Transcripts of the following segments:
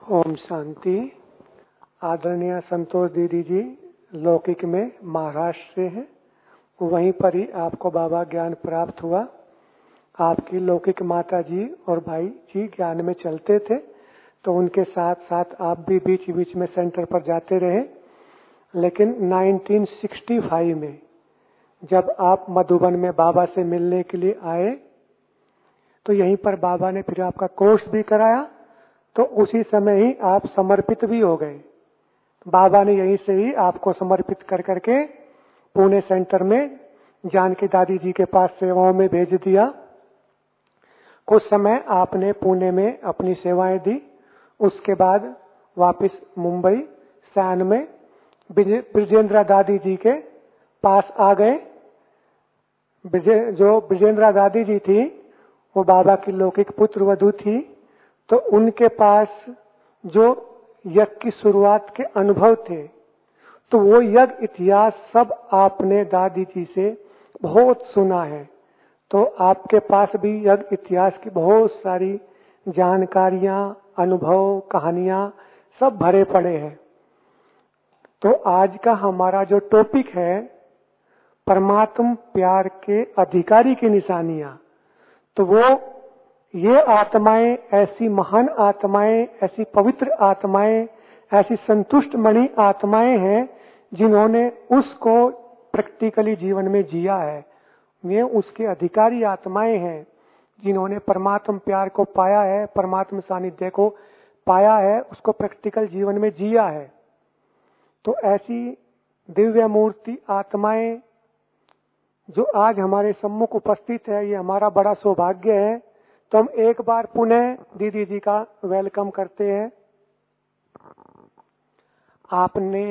ओम शांति। आदरणीय संतोष दीदी जी लौकिक में महाराष्ट्र से हैं, वहीं पर ही आपको बाबा ज्ञान प्राप्त हुआ। आपकी लौकिक माता जी और भाई जी ज्ञान में चलते थे, तो उनके साथ साथ आप भी बीच बीच में सेंटर पर जाते रहे। लेकिन 1965 में जब आप मधुबन में बाबा से मिलने के लिए आए, तो यहीं पर बाबा ने फिर आपका कोर्स भी कराया, तो उसी समय ही आप समर्पित भी हो गए। बाबा ने यहीं से ही आपको समर्पित कर करके पुणे सेंटर में जानकी दादी जी के पास सेवाओं में भेज दिया। कुछ समय आपने पुणे में अपनी सेवाएं दी, उसके बाद वापस मुंबई सैन में ब्रिजेंद्रा दादी जी के पास आ गए। जो ब्रिजेंद्रा दादी जी थी वो बाबा की लौकिक पुत्र वधू थी, तो उनके पास जो यज्ञ की शुरुआत के अनुभव थे, तो वो यज्ञ इतिहास सब आपने दादी जी से बहुत सुना है। तो आपके पास भी यज्ञ इतिहास की बहुत सारी जानकारियां, अनुभव, कहानियां सब भरे पड़े हैं। तो आज का हमारा जो टॉपिक है परमात्म प्यार के अधिकारी की निशानियां, तो वो ये आत्माएं ऐसी महान आत्माएं, ऐसी पवित्र आत्माएं, ऐसी संतुष्ट मणि आत्माएं हैं जिन्होंने उसको प्रैक्टिकली जीवन में जिया है। वे उसके अधिकारी आत्माएं हैं जिन्होंने परमात्म प्यार को पाया है, परमात्म सानिध्य को पाया है, उसको प्रैक्टिकल जीवन में जिया है। तो ऐसी दिव्य मूर्ति आत्माएं जो आज हमारे सम्मुख उपस्थित है, ये हमारा बड़ा सौभाग्य है। तो हम एक बार पुनः दीदी जी का वेलकम करते हैं। आपने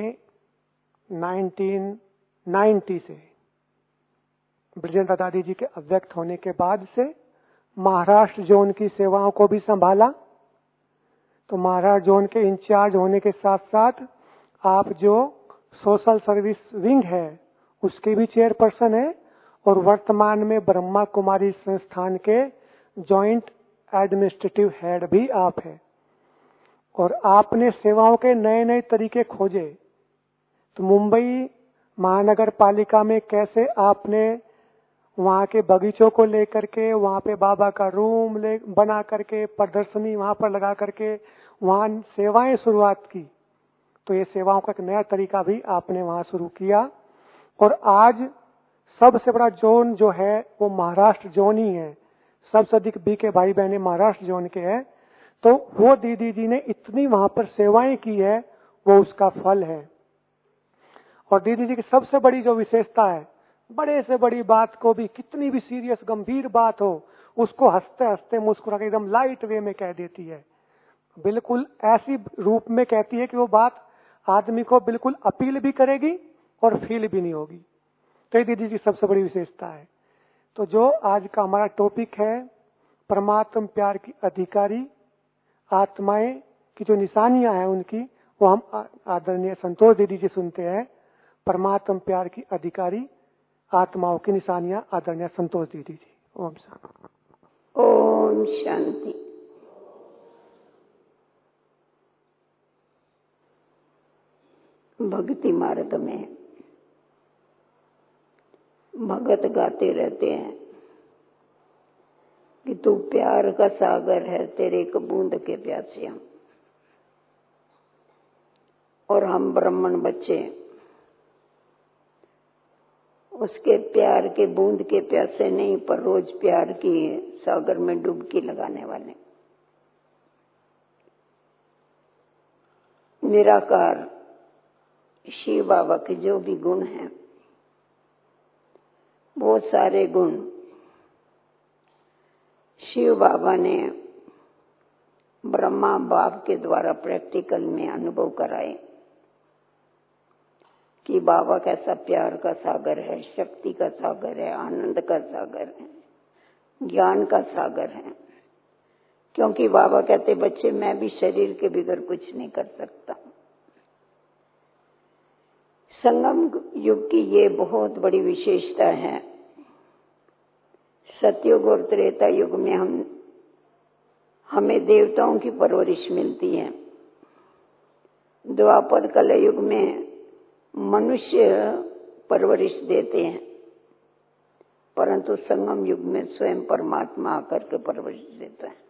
1990 से ब्रिजेंद्र दादी जी के अव्यक्त होने के बाद से महाराष्ट्र जोन की सेवाओं को भी संभाला। तो महाराष्ट्र जोन के इंचार्ज होने के साथ साथ आप जो सोशल सर्विस विंग है उसके भी चेयरपर्सन है, और वर्तमान में ब्रह्मा कुमारी संस्थान के जॉइंट एडमिनिस्ट्रेटिव हेड भी आप हैं। और आपने सेवाओं के नए नए तरीके खोजे। तो मुंबई महानगर पालिका में कैसे आपने वहां के बगीचों को लेकर के, वहां पे बाबा का रूम बना करके, प्रदर्शनी वहां पर लगा करके वहां सेवाएं शुरुआत की। तो ये सेवाओं का एक नया तरीका भी आपने वहां शुरू किया। और आज सबसे बड़ा जोन जो है वो महाराष्ट्र जोन ही है। सबसे अधिक बीके भाई बहने महाराष्ट्र जोन के हैं। तो वो दीदी जी ने इतनी वहां पर सेवाएं की है, वो उसका फल है। और दीदी जी की सबसे बड़ी जो विशेषता है, बड़े से बड़ी बात को भी, कितनी भी सीरियस गंभीर बात हो, उसको हंसते हंसते मुस्कुरा के एकदम लाइट वे में कह देती है। बिल्कुल ऐसी रूप में कहती है कि वो बात आदमी को बिल्कुल अपील भी करेगी और फील भी नहीं होगी। तो ये दीदी की सबसे बड़ी विशेषता है। तो जो आज का हमारा टॉपिक है परमात्म प्यार की अधिकारी आत्माएं की जो निशानियां हैं उनकी, वो हम आदरणीय संतोष दीदी जी सुनते हैं। परमात्म प्यार की अधिकारी आत्माओं की निशानियां, आदरणीय संतोष दीदी जी। ओम शांति। ओम शांति। भक्ति मार्ग में भगत गाते रहते हैं कि तू प्यार का सागर है, तेरे एक बूंद के प्यासे हम। और हम ब्राह्मण बच्चे उसके प्यार के बूंद के प्यासे नहीं, पर रोज प्यार की सागर में डुबकी लगाने वाले। निराकार शिव बाबा के जो भी गुण हैं, वो सारे गुण शिव बाबा ने ब्रह्मा बाप के द्वारा प्रैक्टिकल में अनुभव कराए कि बाबा कैसा प्यार का सागर है, शक्ति का सागर है, आनंद का सागर है, ज्ञान का सागर है। क्योंकि बाबा कहते बच्चे मैं भी शरीर के बगैर कुछ नहीं कर सकता। संगम युग की ये बहुत बड़ी विशेषता है। सतयुग और त्रेता युग में हमें देवताओं की परवरिश मिलती है, द्वापर कलयुग में मनुष्य परवरिश देते हैं, परंतु संगम युग में स्वयं परमात्मा आकर के परवरिश देता है।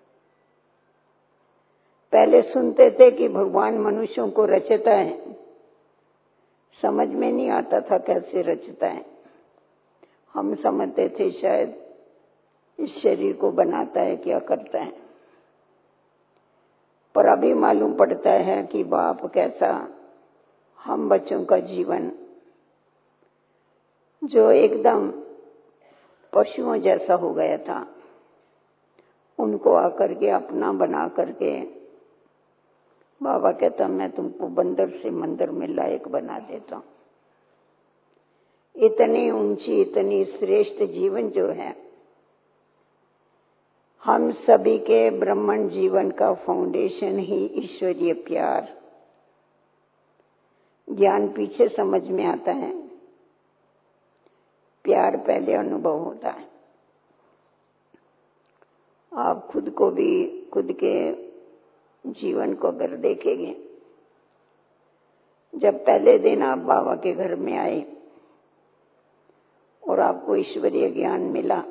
पहले सुनते थे कि भगवान मनुष्यों को रचता है, समझ में नहीं आता था कैसे रचता है। हम समझते थे शायद इस शरीर को बनाता है, क्या करता है। पर अभी मालूम पड़ता है कि बाप कैसा हम बच्चों का जीवन जो एकदम पशुओं जैसा हो गया था, उनको आकर के अपना बना करके बाबा कहता मैं तुमको बंदर से मंदिर में लायक बना देता हूं। इतनी ऊंची इतनी श्रेष्ठ जीवन जो है, हम सभी के ब्रह्मांड जीवन का फाउंडेशन ही ईश्वरीय प्यार। ज्ञान पीछे समझ में आता है, प्यार पहले अनुभव होता है। आप खुद को भी, खुद के जीवन को अगर देखेंगे, जब पहले दिन आप बाबा के घर में आए और आपको ईश्वरीय ज्ञान मिला,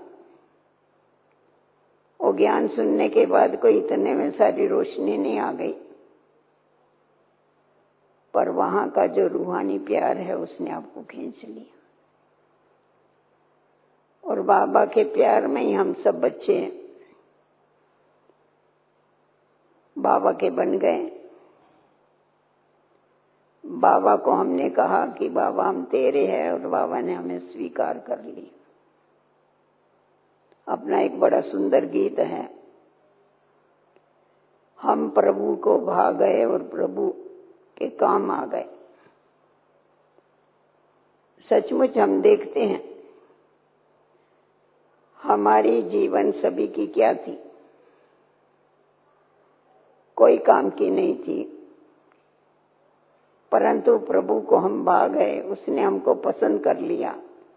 वो ज्ञान सुनने के बाद कोई इतने में सारी रोशनी नहीं आ गई, पर वहां का जो रूहानी प्यार है उसने आपको खींच लिया। और बाबा के प्यार में ही हम सब बच्चे बाबा के बन गए। बाबा को हमने कहा कि बाबा हम तेरे हैं, और बाबा ने हमें स्वीकार कर लिया। अपना एक बड़ा सुंदर गीत है, हम प्रभु को भा गए और प्रभु के काम आ गए। सचमुच हम देखते हैं हमारी जीवन सभी की क्या थी, कोई काम की नहीं थी, परंतु प्रभु को हम भा गए, उसने हमको पसंद कर लिया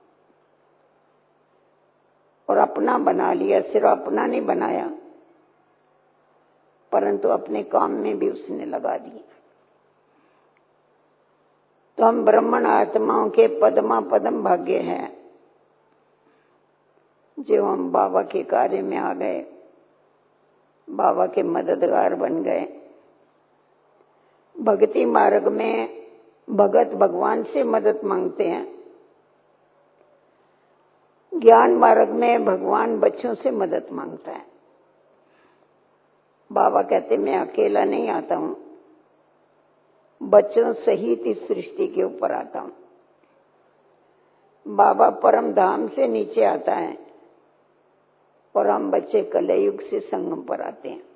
और अपना बना लिया। सिर्फ अपना नहीं बनाया, परंतु अपने काम में भी उसने लगा दिया। तो हम ब्राह्मण आत्माओं के पदमा पदम भाग्य हैं जो हम बाबा के कार्य में आ गए, बाबा के मददगार बन गए। भक्ति मार्ग में भगत भगवान से मदद मांगते हैं, ज्ञान मार्ग में भगवान बच्चों से मदद मांगता है। बाबा कहते मैं अकेला नहीं आता हूं, बच्चों सहित इस सृष्टि के ऊपर आता हूं। बाबा परम धाम से नीचे आता है और हम बच्चे कलयुग से संगम पर आते हैं।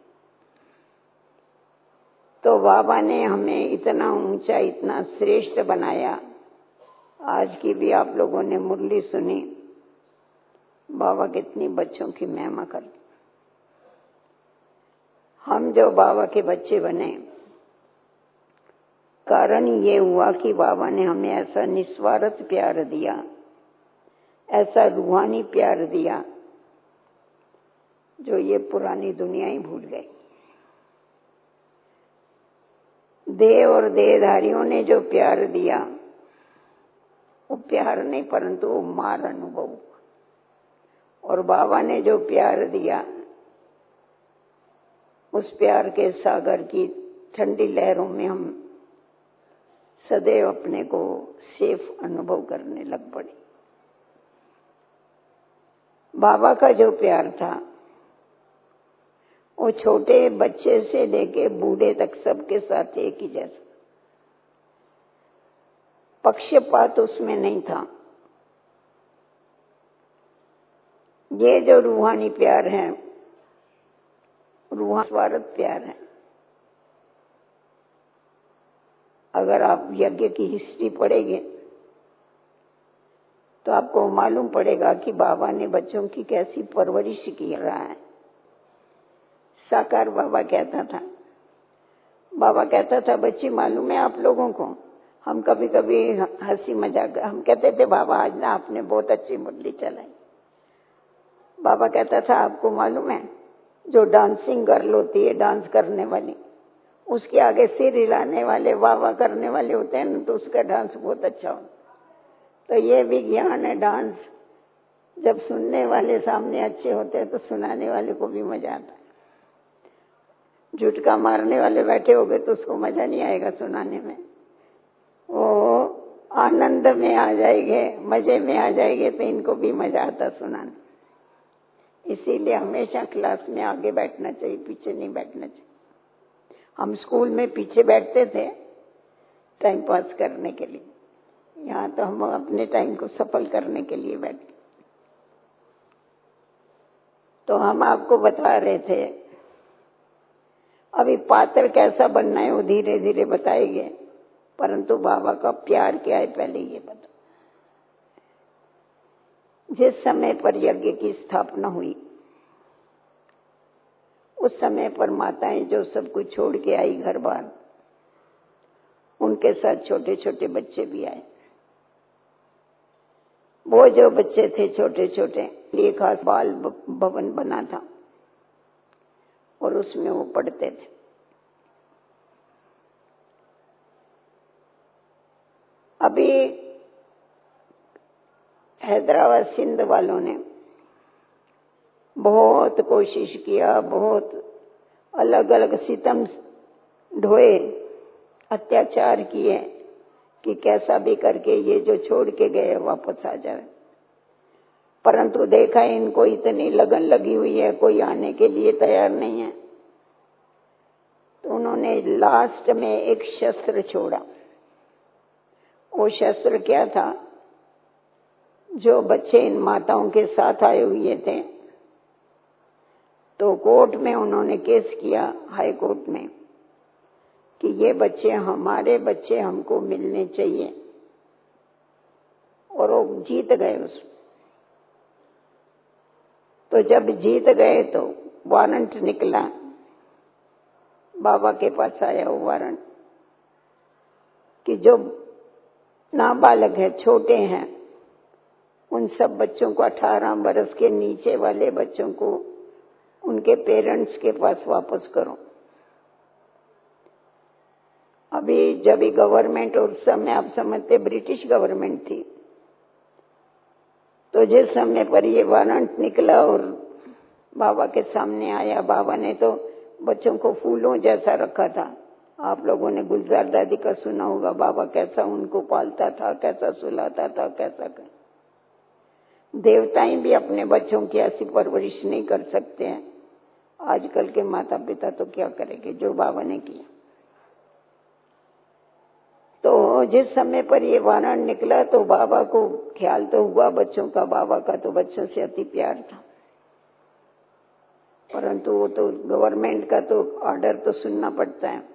तो बाबा ने हमें इतना ऊंचा, इतना श्रेष्ठ बनाया। आज की भी आप लोगों ने मुरली सुनी, बाबा कितनी बच्चों की महिमा करते। हम जो बाबा के बच्चे बने, कारण ये हुआ कि बाबा ने हमें ऐसा निस्वार्थ प्यार दिया, ऐसा रूहानी प्यार दिया जो ये पुरानी दुनिया ही भूल गई। देह और देहधारियों ने जो प्यार दिया, वो प्यार नहीं परंतु वो मार अनुभव। और बाबा ने जो प्यार दिया, उस प्यार के सागर की ठंडी लहरों में हम सदैव अपने को सेफ अनुभव करने लग पड़े। बाबा का जो प्यार था वो छोटे बच्चे से लेके बूढ़े तक सबके साथ एक ही जैसा, पक्षपात उसमें नहीं था। ये जो रूहानी प्यार है, रूहानी स्वार्थ प्यार है। अगर आप यज्ञ की हिस्ट्री पढ़ेंगे तो आपको मालूम पड़ेगा कि बाबा ने बच्चों की कैसी परवरिश की रहा है। साकार बाबा कहता था बच्ची मालूम है आप लोगों को, हम कभी कभी हंसी मजाक, हम कहते थे बाबा आज ना आपने बहुत अच्छी मुरली चलाई। बाबा कहता था आपको मालूम है जो डांसिंग गर्ल होती है, डांस करने वाली, उसके आगे सिर हिलाने वाले, वाह वाह करने वाले होते हैं ना, तो उसका डांस बहुत अच्छा होता। तो ये विज्ञान है डांस। जब सुनने वाले सामने अच्छे होते हैं तो सुनाने वाले को भी मजा आता है। झुटका मारने वाले बैठे हो गए तो उसको मजा नहीं आएगा सुनाने में, वो आनंद में आ जाएंगे, मजे में आ जाएंगे, तो इनको भी मजा आता सुनाने। इसीलिए हमेशा क्लास में आगे बैठना चाहिए, पीछे नहीं बैठना चाहिए। हम स्कूल में पीछे बैठते थे टाइम पास करने के लिए, यहाँ तो हम अपने टाइम को सफल करने के लिए बैठे। तो हम आपको बता रहे थे अभी पात्र कैसा बनना है वो धीरे धीरे बताएंगे, परंतु बाबा का प्यार क्या है पहले ये बता। जिस समय पर यज्ञ की स्थापना हुई उस समय पर माताएं जो सब कुछ छोड़ के आई घर बार, उनके साथ छोटे छोटे बच्चे भी आए। वो जो बच्चे थे छोटे छोटे, लिए खास बाल भवन बना था और उसमें वो पढ़ते थे। अभी हैदराबाद सिंध वालों ने बहुत कोशिश किया, बहुत अलग अलग सितम ढोए, अत्याचार किए कि कैसा भी करके ये जो छोड़ के गए वापस आ जाए, परंतु देखा इनको इतनी लगन लगी हुई है, कोई आने के लिए तैयार नहीं है। तो उन्होंने लास्ट में एक शस्त्र छोड़ा। वो शस्त्र क्या था? जो बच्चे इन माताओं के साथ आए हुए थे, तो कोर्ट में उन्होंने केस किया, हाई कोर्ट में, कि ये बच्चे हमारे बच्चे, हमको मिलने चाहिए। और वो जीत गए उसमें। तो जब जीत गए तो वारंट निकला, बाबा के पास आया वो वारंट कि जो नाबालग है, छोटे हैं, उन सब बच्चों को, 18 बरस के नीचे वाले बच्चों को उनके पेरेंट्स के पास वापस करो। अभी जब गवर्नमेंट, और उस समय आप समझते ब्रिटिश गवर्नमेंट थी, तो जिस समय पर ये वारंट निकला और बाबा के सामने आया, बाबा ने तो बच्चों को फूलों जैसा रखा था। आप लोगों ने गुलजार दादी का सुना होगा, बाबा कैसा उनको पालता था, कैसा सुलाता था, कैसा कर। देवताएं भी अपने बच्चों की ऐसी परवरिश नहीं कर सकते हैं। आजकल के माता पिता तो क्या करेंगे जो बाबा ने किया। तो जिस समय पर ये वारंट निकला तो बाबा को ख्याल तो हुआ बच्चों का, बाबा का तो बच्चों से अति प्यार था, परंतु वो तो गवर्नमेंट का तो ऑर्डर तो सुनना पड़ता है।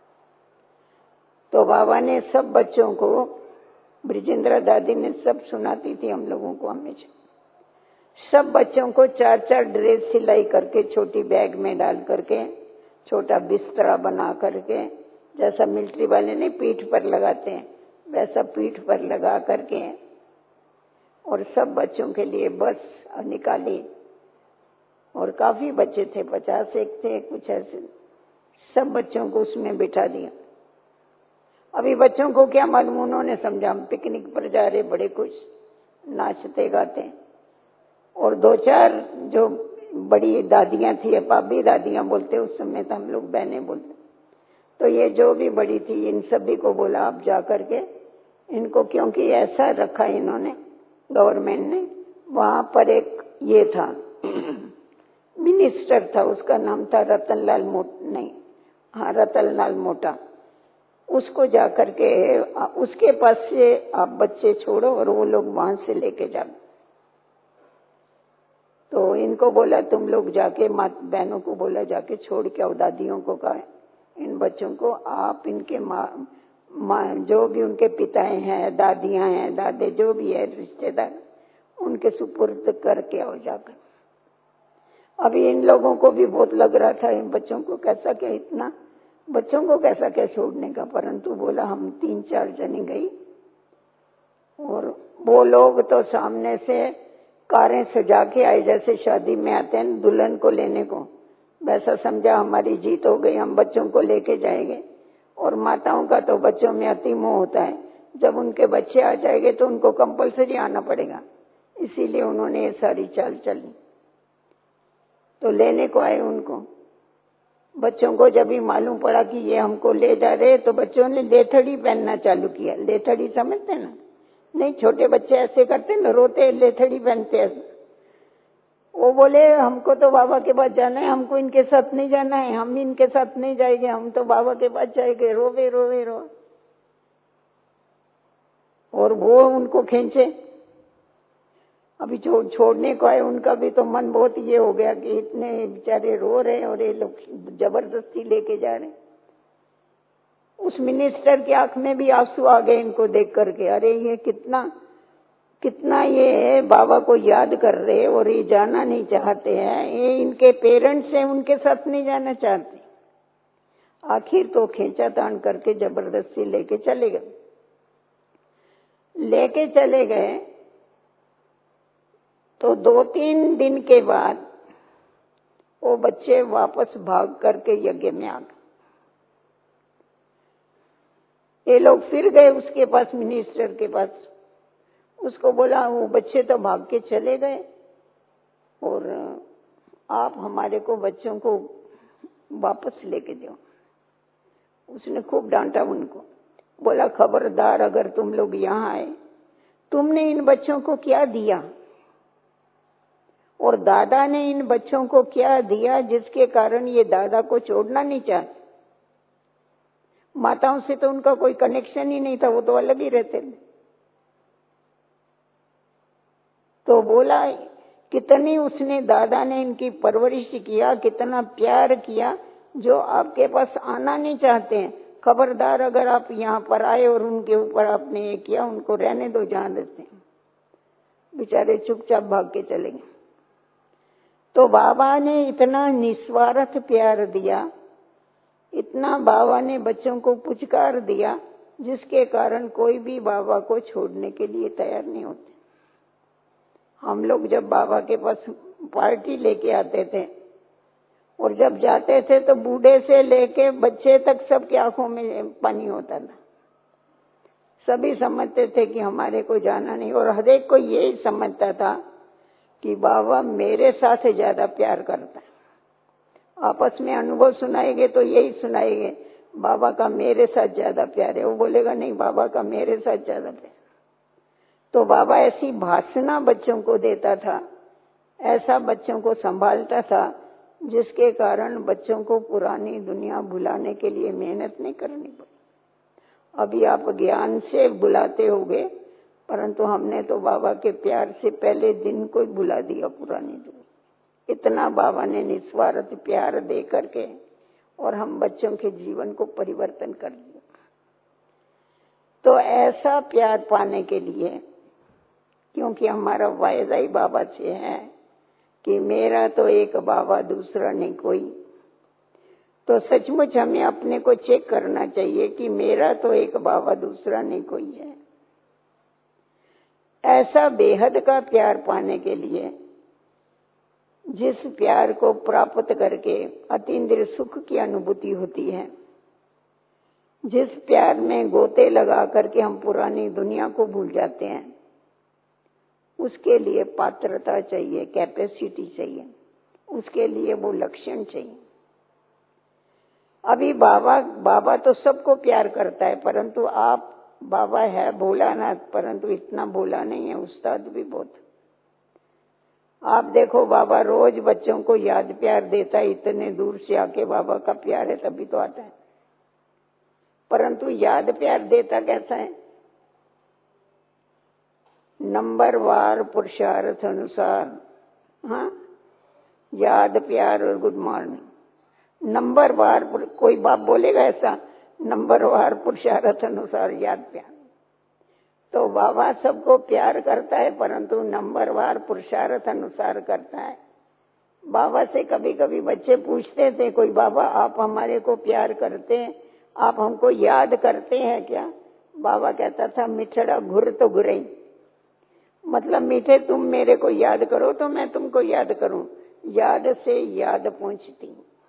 तो बाबा ने सब बच्चों को, ब्रिजेंद्र दादी ने सब सुनाती थी हम लोगों को हमेशा, सब बच्चों को 4-4 ड्रेस सिलाई करके छोटी बैग में डाल करके, छोटा बिस्तरा बना करके, जैसा मिलिट्री वाले ने पीठ पर लगाते हैं वैसा पीठ पर लगा करके, और सब बच्चों के लिए बस निकाली। और काफी बच्चे थे, 50 थे कुछ ऐसे, सब बच्चों को उसमें बिठा दिया। अभी बच्चों को क्या मालूम, उन्होंने समझा हम पिकनिक पर जा रहे, बड़े खुश नाचते गाते। और 2-4 जो बड़ी दादियां थी, पापी दादियां बोलते उस समय, तो हम लोग बहनें बोलते, तो ये जो भी बड़ी थी इन सभी को बोला आप जा करके इनको, क्योंकि ऐसा रखा इन्होंने गवर्नमेंट ने, वहां पर एक ये था मिनिस्टर था, उसका नाम था रतनलाल मोटा। उसको जा करके उसके पास से आप बच्चे छोड़ो और वो लोग वहां से लेके जाओ। तो इनको बोला तुम लोग जाके, बहनों को बोला जाके छोड़ के आओ, दादियों को कहा इन बच्चों को आप इनके माँ जो भी उनके पिताएं हैं, दादियां हैं, दादे जो भी है रिश्तेदार, उनके सुपुर्द करके आओ जाकर। अभी इन लोगों को भी बहुत लग रहा था इन बच्चों को कैसा क्या, इतना बच्चों को कैसा क्या छोड़ने का, परंतु बोला हम 3-4 जने गई। और वो लोग तो सामने से कारें सजा के आए, जैसे शादी में आते हैं दुल्हन को लेने को, वैसा समझा हमारी जीत हो गई, हम बच्चों को लेके जाएंगे। और माताओं का तो बच्चों में अति मोह होता है, जब उनके बच्चे आ जाएंगे तो उनको कंपलसरी आना पड़ेगा, इसीलिए उन्होंने ये सारी चाल चली। तो लेने को आए उनको, बच्चों को जब भी मालूम पड़ा कि ये हमको ले जा रहे, तो बच्चों ने लेथड़ी पहनना चालू किया। लेथड़ी समझते ना? नहीं, छोटे बच्चे ऐसे करते ना, रोते लेथड़ी पहनते हैं। वो बोले हमको तो बाबा के पास जाना है, हमको इनके साथ नहीं जाना है, हम इनके साथ नहीं जाएंगे, हम तो बाबा के पास जाएंगे। रोवे रोवे रो, और वो उनको खींचे। अभी छोड़ने को आए, उनका भी तो मन बहुत ये हो गया कि इतने बेचारे रो रहे हैं और ये लोग जबरदस्ती लेके जा रहे हैं। उस मिनिस्टर की आंख में भी आंसू आ गए इनको देख करके। अरे ये कितना ये बाबा को याद कर रहे और ये जाना नहीं चाहते हैं, ये इनके पेरेंट्स हैं, उनके साथ नहीं जाना चाहते। आखिर तो खींचा तान करके जबरदस्ती लेके चले गए। तो 2-3 दिन के बाद वो बच्चे वापस भाग करके यज्ञ में आ गए। ये लोग फिर गए उसके पास, मिनिस्टर के पास। उसको बोला वो बच्चे तो भाग के चले गए और आप हमारे को बच्चों को वापस लेके दो। उसने खूब डांटा उनको, बोला खबरदार अगर तुम लोग यहाँ आए, तुमने इन बच्चों को क्या दिया और दादा ने इन बच्चों को क्या दिया जिसके कारण ये दादा को छोड़ना नहीं चाहते। माताओं से तो उनका कोई कनेक्शन ही नहीं था, वो तो अलग ही रहते थे। तो बोला कितनी उसने दादा ने इनकी परवरिश किया, कितना प्यार किया, जो आपके पास आना नहीं चाहते हैं। खबरदार अगर आप यहाँ पर आए और उनके ऊपर आपने ये किया, उनको रहने दो जहां रहते हैं। बेचारे चुपचाप भाग के चले गए। तो बाबा ने इतना निस्वार्थ प्यार दिया, इतना बाबा ने बच्चों को पुचकार दिया, जिसके कारण कोई भी बाबा को छोड़ने के लिए तैयार नहीं होते। हम लोग जब बाबा के पास पार्टी लेके आते थे और जब जाते थे तो बूढ़े से लेके बच्चे तक सबकी आंखों में पानी होता था। सभी समझते थे कि हमारे को जाना नहीं, और हर एक को यही समझता था कि बाबा मेरे साथ ज्यादा प्यार करता है। आपस में अनुभव सुनाएंगे तो यही सुनाएंगे, बाबा का मेरे साथ ज्यादा प्यार है। वो बोलेगा नहीं, बाबा का मेरे साथ ज्यादा प्यार। तो बाबा ऐसी भाषणा बच्चों को देता था, ऐसा बच्चों को संभालता था, जिसके कारण बच्चों को पुरानी दुनिया भुलाने के लिए मेहनत नहीं करनी पड़ी। अभी आप ज्ञान से बुलाते होगे, परंतु हमने तो बाबा के प्यार से पहले दिन को ही बुला दिया पुरानी दुनिया। इतना बाबा ने निस्वार्थ प्यार दे करके और हम बच्चों के जीवन को परिवर्तन कर दिया। तो ऐसा प्यार पाने के लिए, क्योंकि हमारा वायदा ही बाबा से है कि मेरा तो एक बाबा दूसरा नहीं कोई, तो सचमुच हमें अपने को चेक करना चाहिए कि मेरा तो एक बाबा दूसरा नहीं कोई है। ऐसा बेहद का प्यार पाने के लिए, जिस प्यार को प्राप्त करके अतीन्द्रिय सुख की अनुभूति होती है, जिस प्यार में गोते लगा करके हम पुरानी दुनिया को भूल जाते हैं, उसके लिए पात्रता चाहिए, कैपेसिटी चाहिए, उसके लिए वो लक्षण चाहिए। अभी बाबा तो सबको प्यार करता है, परंतु आप बाबा है भोलानाथ, परंतु इतना भोला नहीं है, उस्ताद भी बहुत। आप देखो बाबा रोज बच्चों को याद प्यार देता है, इतने दूर से आके बाबा का प्यार है तभी तो आता है, परंतु याद प्यार देता कैसा है? नंबरवार पुरुषार्थ अनुसार। हाँ, याद प्यार और गुड मॉर्निंग। नंबरवार, कोई बाप बोलेगा ऐसा? नंबरवार पुरुषार्थ अनुसार याद प्यार। तो बाबा सबको प्यार करता है, परंतु नंबरवार पुरुषार्थ अनुसार करता है। बाबा से कभी कभी बच्चे पूछते थे, कोई बाबा आप हमारे को प्यार करते हैं, आप हमको याद करते हैं क्या? बाबा कहता था मिठड़ा घुर तो घुरई, मतलब मीठे तुम मेरे को याद करो तो मैं तुमको याद करूं। याद से याद पहुंचती,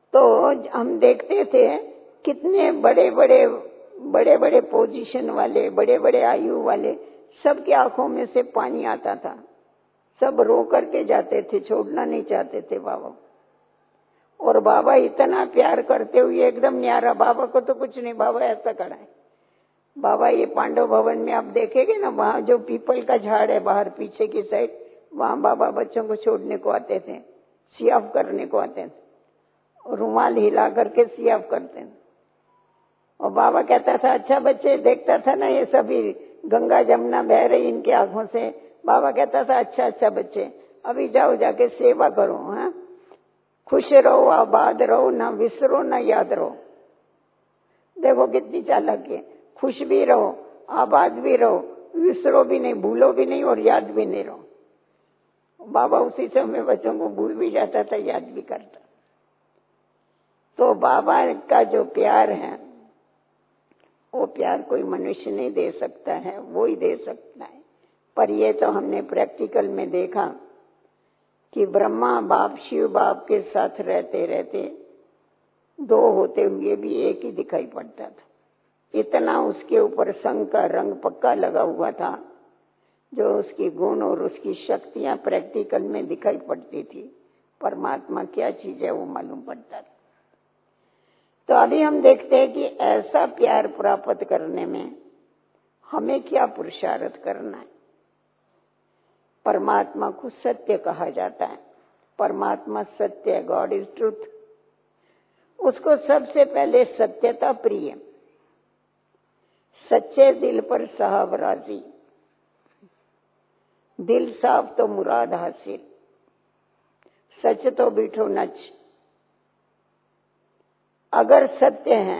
तो हम देखते थे कितने बड़े बड़े पोजीशन वाले, बड़े बड़े आयु वाले, सबकी आंखों में से पानी आता था। सब रो करके जाते थे, छोड़ना नहीं चाहते थे बाबा। और बाबा इतना प्यार करते हुए एकदम न्यारा, बाबा को तो कुछ नहीं, बाबा ऐसा खड़ा है। बाबा ये पांडव भवन में आप देखेंगे ना, वहां जो पीपल का झाड़ है बाहर पीछे की साइड, वहां बाबा बच्चों को छोड़ने को आते थे, सियाफ करने को आते थे, और रुमाल हिला करके सियाफ करते थे। और बाबा कहता था अच्छा बच्चे, देखता था ना ये सभी गंगा जमुना बह रही इनकी आंखों से, बाबा कहता था अच्छा बच्चे, अभी जाओ जाके सेवा करो, हाँ, खुश रहो, आबाद रहो, ना विसरो ना याद रहो। देखो कितनी चालाकी है, खुश भी रहो, आबाद भी रहो, विसरो भी नहीं, भूलो भी नहीं और याद भी नहीं रहो। बाबा उसी समय बच्चों को भूल भी जाता था, याद भी करता। तो बाबा का जो प्यार है वो प्यार कोई मनुष्य नहीं दे सकता है, वो ही दे सकता है। पर ये तो हमने प्रैक्टिकल में देखा कि ब्रह्मा बाप शिव बाप के साथ रहते रहते दो होते हुए भी एक ही दिखाई पड़ता था। इतना उसके ऊपर संग का रंग पक्का लगा हुआ था, जो उसकी गुण और उसकी शक्तियां प्रैक्टिकल में दिखाई पड़ती थी। परमात्मा क्या चीज है वो मालूम पड़ता था। तो अभी हम देखते हैं कि ऐसा प्यार प्राप्त करने में हमें क्या पुरुषार्थ करना है। परमात्मा को सत्य कहा जाता है, परमात्मा सत्य है, गॉड इज ट्रूथ। उसको सबसे पहले सत्यता प्रिय, सच्चे दिल पर साहब राजी, दिल साफ तो मुराद हासिल, सच तो बीठो नच। अगर सत्य है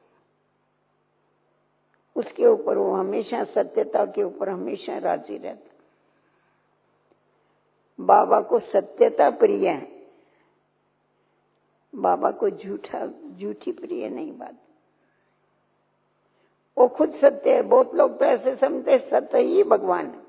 उसके ऊपर वो हमेशा, सत्यता के ऊपर हमेशा राजी रहता। बाबा को सत्यता प्रिय है, बाबा को झूठी प्रिय नहीं बात। वो खुद सत्य है। बहुत लोग तो ऐसे समझते सत्य ही भगवान है।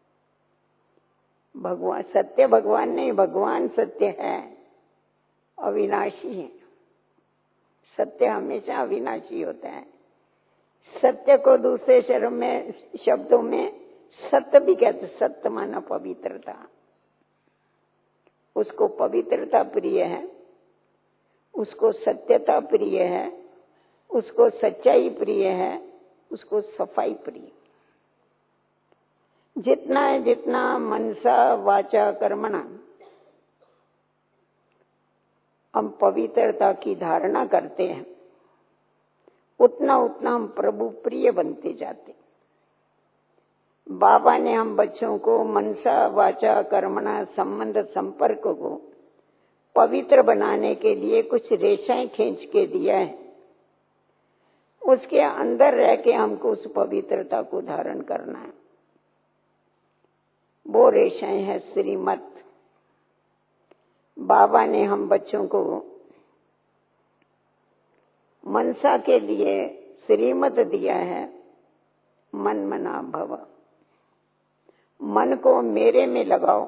भगवान सत्य भगवान नहीं, भगवान सत्य है, अविनाशी है। सत्य हमेशा अविनाशी होता है। सत्य को दूसरे शब्दों में सत्य भी कहते। सत्य माना पवित्रता। उसको पवित्रता प्रिय है, उसको सत्यता प्रिय है, उसको सच्चाई प्रिय है, उसको सफाई प्रिय। जितना मनसा वाचा कर्मणा हम पवित्रता की धारणा करते हैं, उतना हम प्रभु प्रिय बनते जाते। बाबा ने हम बच्चों को मनसा वाचा कर्मणा संबंध संपर्क को पवित्र बनाने के लिए कुछ रेशाएं खींच के दिया है। उसके अंदर रह के हमको उस पवित्रता को धारण करना है। वो रेशाएं है श्रीमत। बाबा ने हम बच्चों को मनसा के लिए श्रीमत दिया है, मन मना भव। मन को मेरे में लगाओ,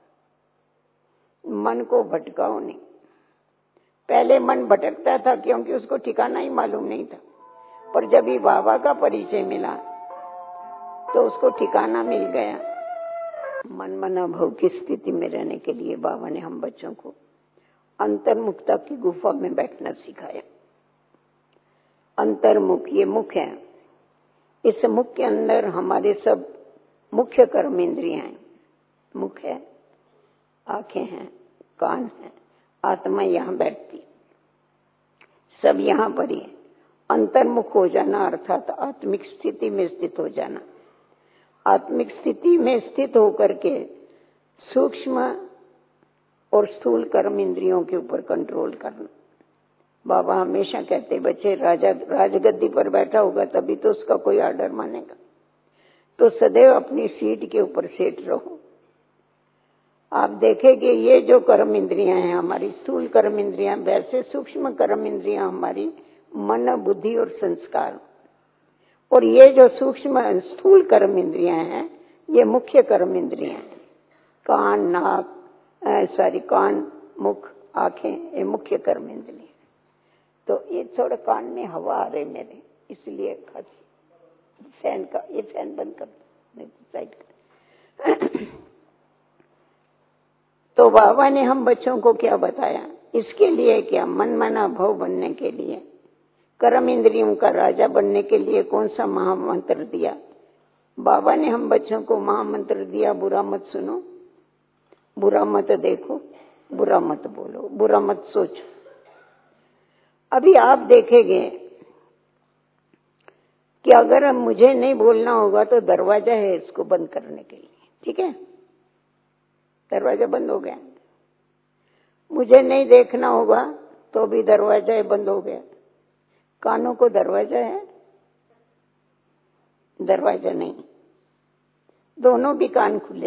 मन को भटकाओ नहीं। पहले मन भटकता था क्योंकि उसको ठिकाना ही मालूम नहीं था, पर जब ही बाबा का परिचय मिला तो उसको ठिकाना मिल गया। मन मना भव की स्थिति में रहने के लिए बाबा ने हम बच्चों को अंतर्मुखता की गुफा में बैठना सिखाया। अंतर्मुख, ये मुख है। इस मुख के अंदर हमारे सब मुख्य कर्म इंद्रियां हैं। मुख है, आंखें हैं, कान है, आत्मा यहां बैठती, सब यहां पर ही है। अंतर्मुख हो जाना अर्थात आत्मिक स्थिति में स्थित हो जाना। आत्मिक स्थिति में स्थित होकर के सूक्ष्म और स्थूल कर्म इंद्रियों के ऊपर कंट्रोल करना। बाबा हमेशा कहते बच्चे राजा राजगद्दी पर बैठा होगा तभी तो उसका कोई आर्डर मानेगा। तो सदैव अपनी सीट के ऊपर सेट रहो। आप देखेंगे ये जो कर्म इंद्रियां हैं हमारी, स्थूल कर्म इंद्रियां, वैसे सूक्ष्म कर्म इंद्रियां हमारी मन, बुद्धि और संस्कार। और ये जो सूक्ष्म स्थूल कर्म इंद्रियां हैं ये मुख्य कर्म इंद्रियां हैं। कान, नाक, कान, मुख, आंखें, ये मुख्य कर्म इंद्रियां। तो ये थोड़ा कान में हवा आ रही मेरे, इसलिए फैन का ये फैन बंद कर दो साइड का। तो बाबा ने हम बच्चों को क्या बताया, इसके लिए क्या, मनमाना भाव बनने के लिए, कर्म इंद्रियों का राजा बनने के लिए कौन सा महामंत्र दिया? बाबा ने हम बच्चों को महामंत्र दिया, बुरा मत सुनो, बुरा मत देखो, बुरा मत बोलो, बुरा मत सोचो। अभी आप देखेंगे कि अगर मुझे नहीं बोलना होगा तो दरवाजा है इसको बंद करने के लिए, ठीक है, दरवाजा बंद हो गया। मुझे नहीं देखना होगा तो भी दरवाजा बंद हो गया। कानों को दरवाजा है, दरवाजा नहीं, दोनों भी कान खुले।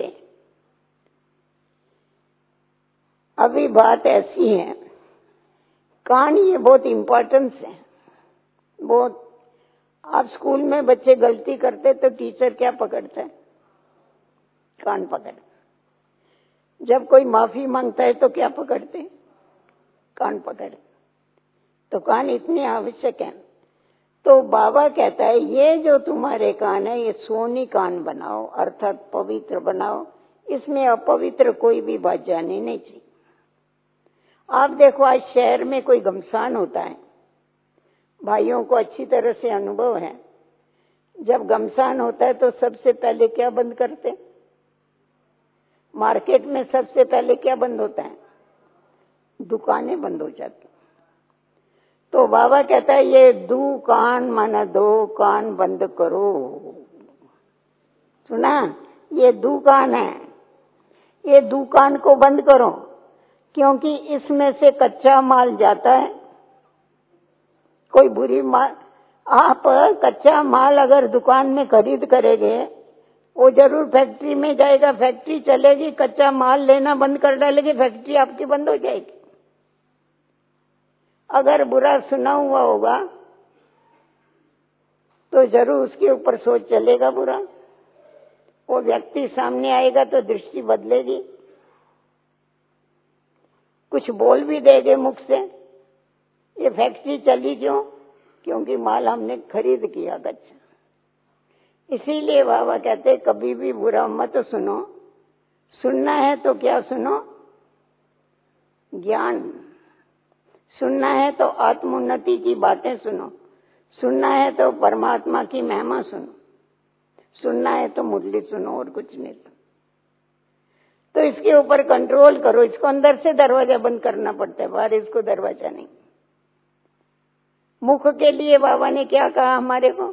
अभी बात ऐसी है, कान ये बहुत इंपॉर्टेंस है, बहुत। आप स्कूल में बच्चे गलती करते तो टीचर क्या पकड़ता है? कान पकड़। जब कोई माफी मांगता है तो क्या पकड़ते? कान पकड़। तो कान इतने आवश्यक है। तो बाबा कहता है ये जो तुम्हारे कान है ये सोनी कान बनाओ, अर्थात पवित्र बनाओ, इसमें अपवित्र कोई भी बात जानी नहीं चाहिए। आप देखो आज शहर में कोई घमसान होता है, भाइयों को अच्छी तरह से अनुभव है, जब घमसान होता है तो सबसे पहले क्या बंद करते? मार्केट में सबसे पहले क्या बंद होता है? दुकानें बंद हो जाती। तो बाबा कहता है ये दुकान माना दो कान बंद करो। सुना, ये दुकान है, ये दुकान को बंद करो, क्योंकि इसमें से कच्चा माल जाता है। कोई बुरी माल, आप कच्चा माल अगर दुकान में खरीद करेंगे वो जरूर फैक्ट्री में जाएगा, फैक्ट्री चलेगी, कच्चा माल लेना बंद कर डालेगी, फैक्ट्री आपकी बंद हो जाएगी। अगर बुरा सुना हुआ होगा तो जरूर उसके ऊपर सोच चलेगा बुरा, वो व्यक्ति सामने आएगा तो दृष्टि बदलेगी, कुछ बोल भी देंगे मुख से, ये फैक्ट्री चली क्यों? क्योंकि माल हमने खरीद किया कच्चा। इसीलिए बाबा कहते कभी भी बुरा मत सुनो, सुनना है तो क्या सुनो? ज्ञान। सुनना है तो आत्मोन्नति की बातें सुनो, सुनना है तो परमात्मा की महिमा सुनो, सुनना है तो मुरली सुनो और कुछ नहीं सुनो। तो इसके ऊपर कंट्रोल करो, इसको अंदर से दरवाजा बंद करना पड़ता है, बाहर इसको दरवाजा नहीं। मुख के लिए बाबा ने क्या कहा हमारे को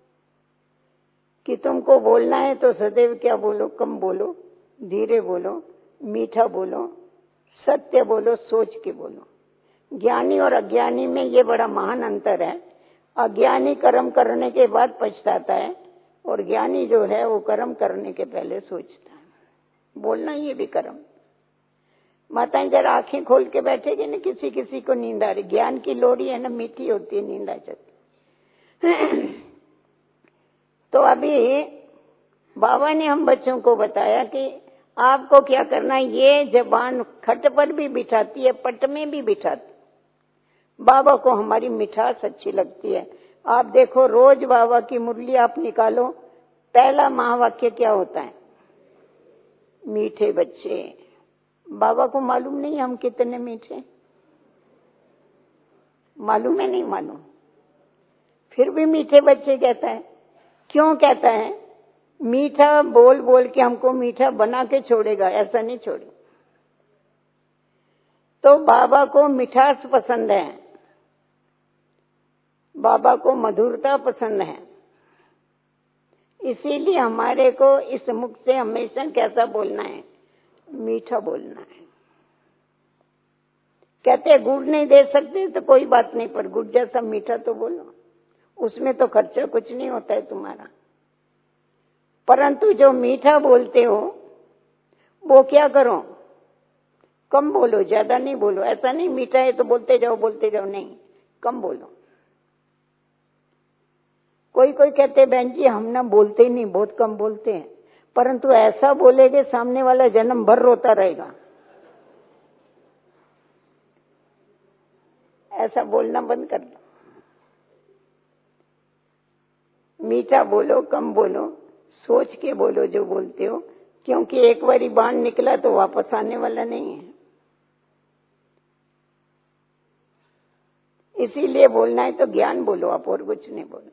कि तुमको बोलना है तो सदैव क्या बोलो? कम बोलो, धीरे बोलो, मीठा बोलो, सत्य बोलो, सोच के बोलो। ज्ञानी और अज्ञानी में ये बड़ा महान अंतर है। अज्ञानी कर्म करने के बाद पछताता है और ज्ञानी जो है वो कर्म करने के पहले सोचता है। बोलना ये भी कर्म। माताएं जरा आंखें खोल के बैठेगी ना, किसी किसी को नींद आ रही, ज्ञान की लोरी है ना, मीठी होती है, नींद आ जाती। तो अभी बाबा ने हम बच्चों को बताया कि आपको क्या करना है, ये जबान खट पर भी बिठाती है, पट में भी बिठाती। बाबा को हमारी मिठास अच्छी लगती है। आप देखो रोज बाबा की मुरली आप निकालो, पहला महावाक्य क्या होता है? मीठे बच्चे। बाबा को मालूम नहीं हम कितने मीठे? मालूम है? नहीं मालूम, फिर भी मीठे बच्चे कहता है। क्यों कहता है? मीठा बोल बोल के हमको मीठा बना के छोड़ेगा, ऐसा नहीं छोड़े। तो बाबा को मिठास पसंद है, बाबा को मधुरता पसंद है, इसीलिए हमारे को इस मुख से हमेशा कैसा बोलना है? मीठा बोलना है। कहते गुड़ नहीं दे सकते तो कोई बात नहीं, पर गुड़ जैसा मीठा तो बोलो, उसमें तो खर्चा कुछ नहीं होता है तुम्हारा। परंतु जो मीठा बोलते हो वो क्या करो? कम बोलो, ज्यादा नहीं बोलो। ऐसा नहीं मीठा है तो बोलते जाओ, नहीं, कम बोलो। कोई कोई कहते बहन जी हम ना बोलते ही नहीं, बहुत कम बोलते हैं, परंतु ऐसा बोलेगे सामने वाला जन्म भर रोता रहेगा। ऐसा बोलना बंद कर दो। मीठा बोलो, कम बोलो, सोच के बोलो जो बोलते हो, क्योंकि एक बारी बाण निकला तो वापस आने वाला नहीं है। इसीलिए बोलना है तो ज्ञान बोलो आप, और कुछ नहीं बोलो।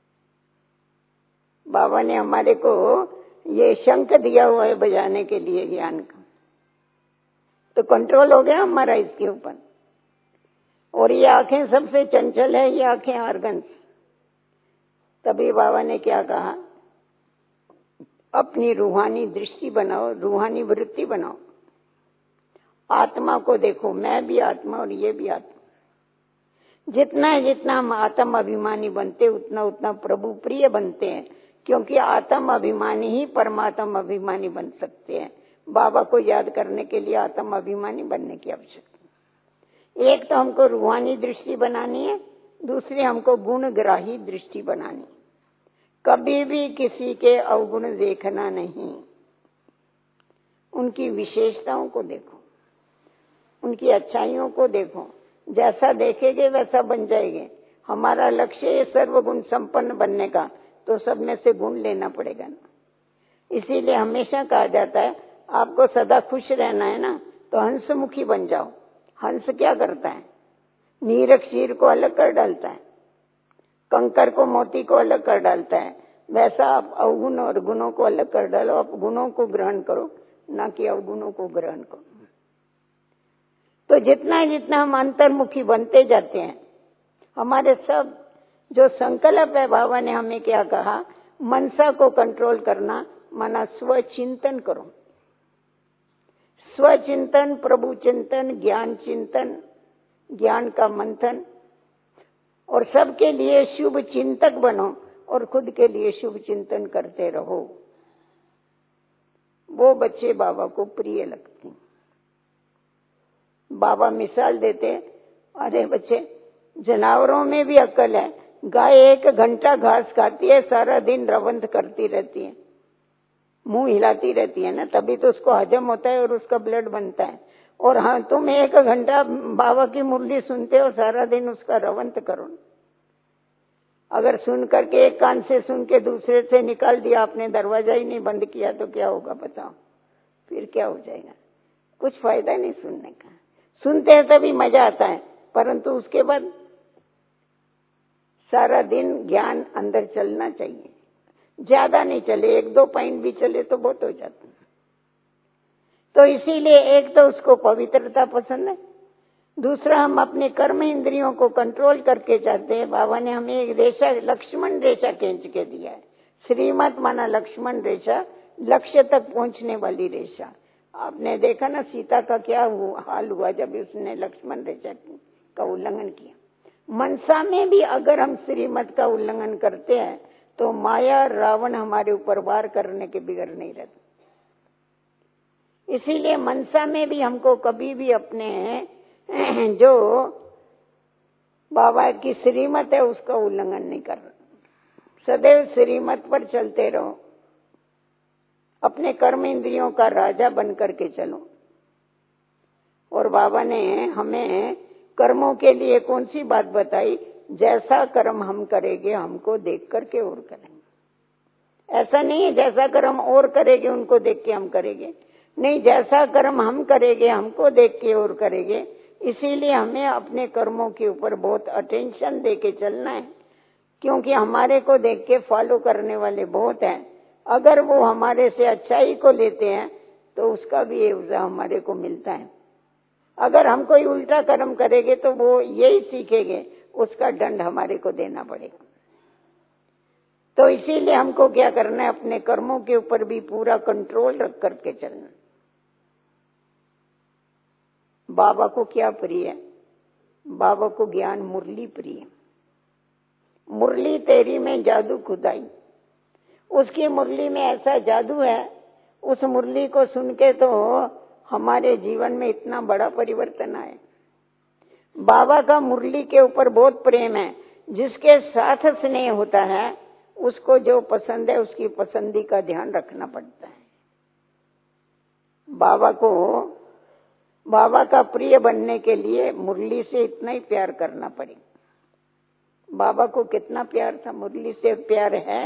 बाबा ने हमारे को ये शंख दिया हुआ है बजाने के लिए ज्ञान का, तो कंट्रोल हो गया हमारा इसके ऊपर। और ये आंखें सबसे चंचल है, ये आंखें आर्गन्स। तभी बाबा ने क्या कहा, अपनी रूहानी दृष्टि बनाओ, रूहानी वृत्ति बनाओ, आत्मा को देखो, मैं भी आत्मा और ये भी आत्मा। जितना हम आत्म अभिमानी बनते उतना उतना प्रभु प्रिय बनते हैं, क्योंकि आत्म अभिमानी ही परमात्म अभिमानी बन सकते हैं। बाबा को याद करने के लिए आत्म अभिमानी बनने की आवश्यकता। एक तो हमको रूहानी दृष्टि बनानी है, दूसरी हमको गुणग्राही दृष्टि बनानी। कभी भी किसी के अवगुण देखना नहीं, उनकी विशेषताओं को देखो, उनकी अच्छाइयों को देखो। जैसा देखेंगे वैसा बन जाएंगे। हमारा लक्ष्य है सर्वगुण संपन्न बनने का, तो सब में से गुण लेना पड़ेगा ना। इसीलिए हमेशा कहा जाता है आपको सदा खुश रहना है ना, तो हंसमुखी बन जाओ। हंस क्या करता है, नीर क्षीर को अलग कर डालता है, कंकर को मोती को अलग कर डालता है। वैसा आप अवगुण और गुणों को अलग कर डालो। आप गुणों को ग्रहण करो, ना कि अवगुणों को ग्रहण करो। तो जितना जितना हम अंतर्मुखी बनते जाते हैं, हमारे सब जो संकल्प है, बाबा ने हमें क्या कहा, मनसा को कंट्रोल करना, माना स्वचिंतन करो। स्वचिंतन, प्रभु चिंतन, ज्ञान चिंतन, ज्ञान का मंथन, और सबके लिए शुभ चिंतक बनो और खुद के लिए शुभ चिंतन करते रहो। वो बच्चे बाबा को प्रिय लगते हैं। बाबा मिसाल देते, अरे बच्चे, जानवरों में भी अक्ल है। गाय 1 घंटा घास खाती है, सारा दिन रवंथ करती रहती है, मुंह हिलाती रहती है ना, तभी तो उसको हजम होता है और उसका ब्लड बनता है। और हाँ, तुम 1 घंटा बाबा की मुरली सुनते हो, सारा दिन उसका रवंथ करो। अगर सुन करके एक कान से सुन के दूसरे से निकाल दिया आपने, दरवाजा ही नहीं बंद किया, तो क्या होगा बताओ? फिर क्या हो जाएगा? कुछ फायदा नहीं सुनने का। सुनते हैं तभी मजा आता है, परंतु उसके बाद सारा दिन ज्ञान अंदर चलना चाहिए। ज्यादा नहीं चले, 1-2 पॉइंट भी चले तो बहुत हो जाता है। तो इसीलिए एक तो उसको पवित्रता पसंद है, दूसरा हम अपने कर्म इंद्रियों को कंट्रोल करके चाहते हैं। बाबा ने हमें एक रेखा, लक्ष्मण रेखा खींच के दिया है। श्रीमत माना लक्ष्मण रेखा, लक्ष्य तक पहुंचने वाली रेखा। आपने देखा ना सीता का क्या हाल हुआ जब उसने लक्ष्मण रेखा का उल्लंघन किया। मनसा में भी अगर हम श्रीमत का उल्लंघन करते हैं तो माया रावण हमारे ऊपर वार करने के बिगड़ नहीं रहते। इसीलिए मनसा में भी हमको कभी भी अपने जो बाबा की श्रीमत है उसका उल्लंघन नहीं करना। सदैव श्रीमत पर चलते रहो, अपने कर्म इंद्रियों का राजा बन करके चलो। और बाबा ने हमें कर्मों के लिए कौन सी बात बताई, जैसा कर्म हम करेंगे हमको देख करके और करेंगे। ऐसा नहीं है जैसा कर्म और करेंगे उनको देख के हम करेंगे, नहीं, जैसा कर्म हम करेंगे हमको देख के और करेंगे। इसीलिए हमें अपने कर्मों के ऊपर बहुत अटेंशन दे के चलना है, क्योंकि हमारे को देख के फॉलो करने वाले बहुत हैं। अगर वो हमारे से अच्छाई को लेते हैं तो उसका भी एवजा हमारे को मिलता है। अगर हम कोई उल्टा कर्म करेंगे तो वो यही सीखेंगे, उसका दंड हमारे को देना पड़ेगा। तो इसीलिए हमको क्या करना है, अपने कर्मों के ऊपर भी पूरा कंट्रोल रख करके चलना। बाबा को क्या प्रिय है? बाबा को ज्ञान मुरली प्रिय। मुरली तेरी में जादू खुदाई। उसकी मुरली में ऐसा जादू है, उस मुरली को सुन के तो हमारे जीवन में इतना बड़ा परिवर्तन आए। बाबा का मुरली के ऊपर बहुत प्रेम है। जिसके साथ स्नेह होता है उसको जो पसंद है उसकी पसंदी का ध्यान रखना पड़ता है। बाबा को बाबा का प्रिय बनने के लिए मुरली से इतना ही प्यार करना पड़ेगा। बाबा को कितना प्यार था, मुरली से प्यार है।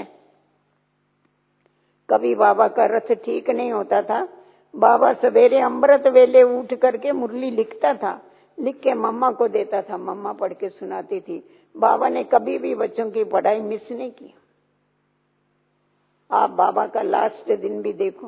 कभी बाबा का रथ ठीक नहीं होता था, बाबा सवेरे अमृत वेले उठ करके मुरली लिखता था, लिख के मम्मा को देता था, मम्मा पढ़ के सुनाती थी। बाबा ने कभी भी बच्चों की पढ़ाई मिस नहीं की। आप बाबा का लास्ट दिन भी देखो,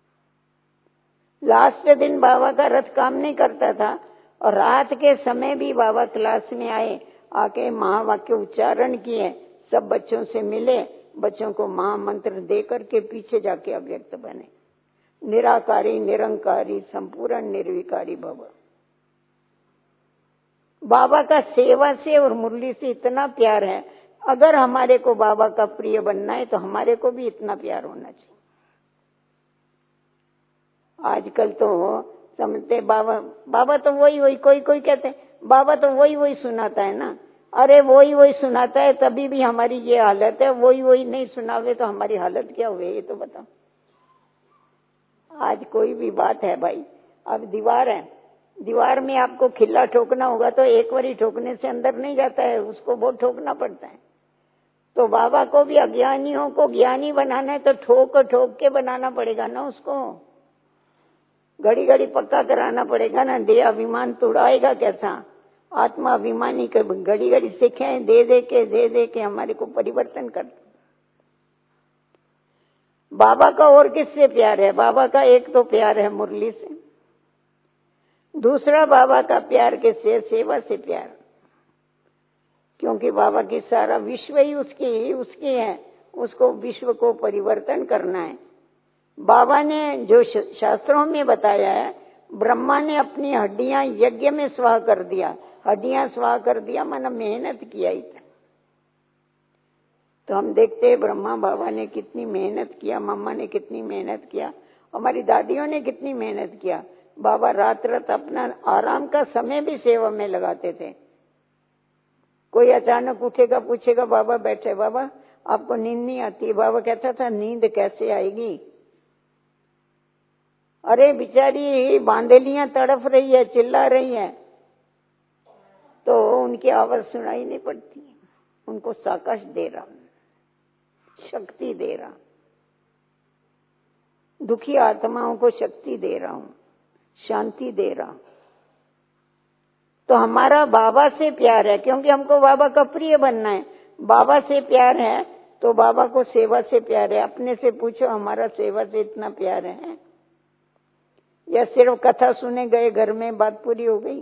लास्ट दिन बाबा का रथ काम नहीं करता था और रात के समय भी बाबा क्लास में आए, आके महावाक्य उच्चारण किए, सब बच्चों से मिले, बच्चों को महामंत्र दे करके पीछे जाके अव्यक्त बने। निराकारी निरंकारी संपूर्ण निर्विकारी भव। बाबा का सेवा से और मुरली से इतना प्यार है। अगर हमारे को बाबा का प्रिय बनना है तो हमारे को भी इतना प्यार होना चाहिए। आजकल तो समझते बाबा तो वही कोई कहते बाबा तो वही सुनाता है ना। अरे वही सुनाता है तभी भी हमारी ये हालत है, वही नहीं सुनावे तो हमारी हालत क्या हुई ये तो बताओ। आज कोई भी बात है भाई, अब दीवार है, दीवार में आपको खिल्ला ठोकना होगा तो एक बारी ठोकने से अंदर नहीं जाता है, उसको बहुत ठोकना पड़ता है। तो बाबा को भी अज्ञानियों को ज्ञानी बनाना है तो ठोक के बनाना पड़ेगा ना, उसको घड़ी घड़ी पक्का कराना पड़ेगा ना। देह अभिमान तोड़ाएगा कैसा, आत्मा अभिमानी के घड़ी घड़ी सीखे दे के हमारे को परिवर्तन कर। बाबा का और किससे प्यार है? बाबा का एक तो प्यार है मुरली से, दूसरा बाबा का प्यार किससे? सेवा से प्यार। क्योंकि बाबा की सारा विश्व ही उसकी है, उसको विश्व को परिवर्तन करना है। बाबा ने जो शास्त्रों में बताया है, ब्रह्मा ने अपनी हड्डियां यज्ञ में स्वाह कर दिया। हड्डियां स्वाह कर दिया माना मेहनत किया ही था। तो हम देखते हैं ब्रह्मा बाबा ने कितनी मेहनत किया, मम्मा ने कितनी मेहनत किया, हमारी दादियों ने कितनी मेहनत किया। बाबा रात रात अपना आराम का समय भी सेवा में लगाते थे। कोई अचानक उठेगा पूछेगा बाबा बैठे, बाबा आपको नींद नहीं आती? बाबा कहता था नींद कैसे आएगी, अरे बेचारी बांदेलियां तड़फ रही है, चिल्ला रही है, तो उनकी आवाज सुनाई नहीं पड़ती। उनको साकश दे रहा, शक्ति दे रहा, दुखी आत्माओं को शक्ति दे रहा हूं, शांति दे रहा। तो हमारा बाबा से प्यार है, क्योंकि हमको बाबा का प्रिय बनना है। बाबा से प्यार है तो बाबा को सेवा से प्यार है। अपने से पूछो हमारा सेवा से इतना प्यार है या सिर्फ कथा सुने गए, घर में बात पूरी हो गई?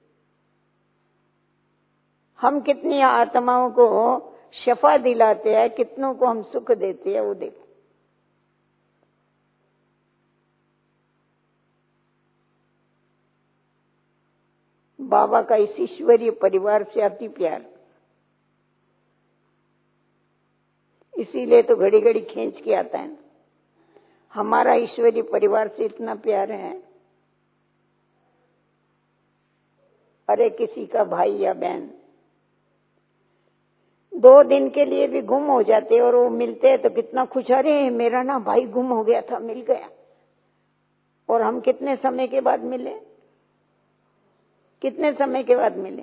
हम कितनी आत्माओं को शफा दिलाते हैं, कितनों को हम सुख देते हैं, वो देखो। बाबा का इस ईश्वरीय परिवार से अति प्यार, इसीलिए तो घड़ी घड़ी खींच के आता है। हमारा ईश्वरीय परिवार से इतना प्यार है। अरे किसी का भाई या बहन 2 दिन के लिए भी गुम हो जाते और वो मिलते हैं तो कितना खुश, अरे मेरा ना भाई गुम हो गया था, मिल गया। और हम कितने समय के बाद मिले? कितने समय के बाद मिले?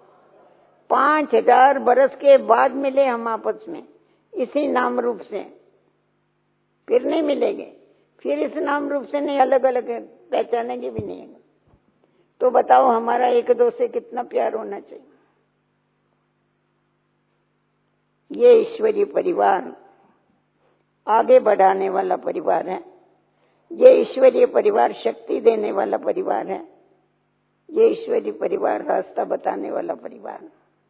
5000 बरस के बाद मिले हम आपस में, इसी नाम रूप से। फिर नहीं मिलेंगे, फिर इस नाम रूप से नहीं, अलग अलग पहचानेंगे भी नहीं। तो बताओ हमारा एक दो से कितना प्यार होना चाहिए। ये ईश्वरीय परिवार आगे बढ़ाने वाला परिवार है। ये ईश्वरीय परिवार शक्ति देने वाला परिवार है। ये ईश्वरीय परिवार रास्ता बताने वाला परिवार।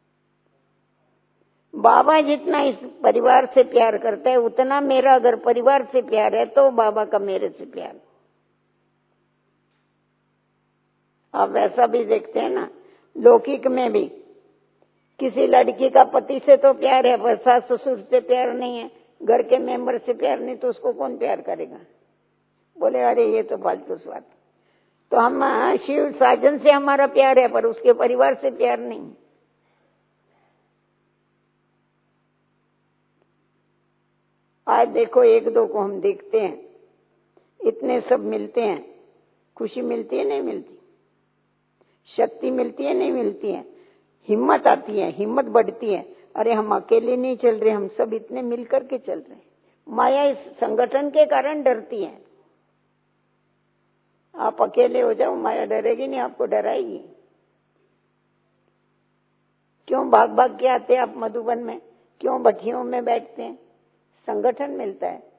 बाबा जितना इस परिवार से प्यार करता है, उतना मेरा अगर परिवार से प्यार है तो बाबा का मेरे से प्यार। आप वैसा भी देखते हैं ना, लौकिक में भी किसी लड़की का पति से तो प्यार है, पर सास ससुर से प्यार नहीं है, घर के मेंबर से प्यार नहीं, तो उसको कौन प्यार करेगा? बोले अरे ये तो फालतू बात। तो हम शिव साजन से हमारा प्यार है पर उसके परिवार से प्यार नहीं। आज देखो एक दो को हम देखते हैं, इतने सब मिलते हैं, खुशी मिलती है नहीं मिलती? शक्ति मिलती है, नहीं मिलती है, हिम्मत आती है, हिम्मत बढ़ती है। अरे हम अकेले नहीं चल रहे, हम सब इतने मिलकर के चल रहे हैं। माया इस संगठन के कारण डरती है। आप अकेले हो जाओ, माया डरेगी नहीं, आपको डराएगी। क्यों भाग भाग के आते हैं आप मधुबन में, क्यों भट्टियों में बैठते हैं? संगठन मिलता है।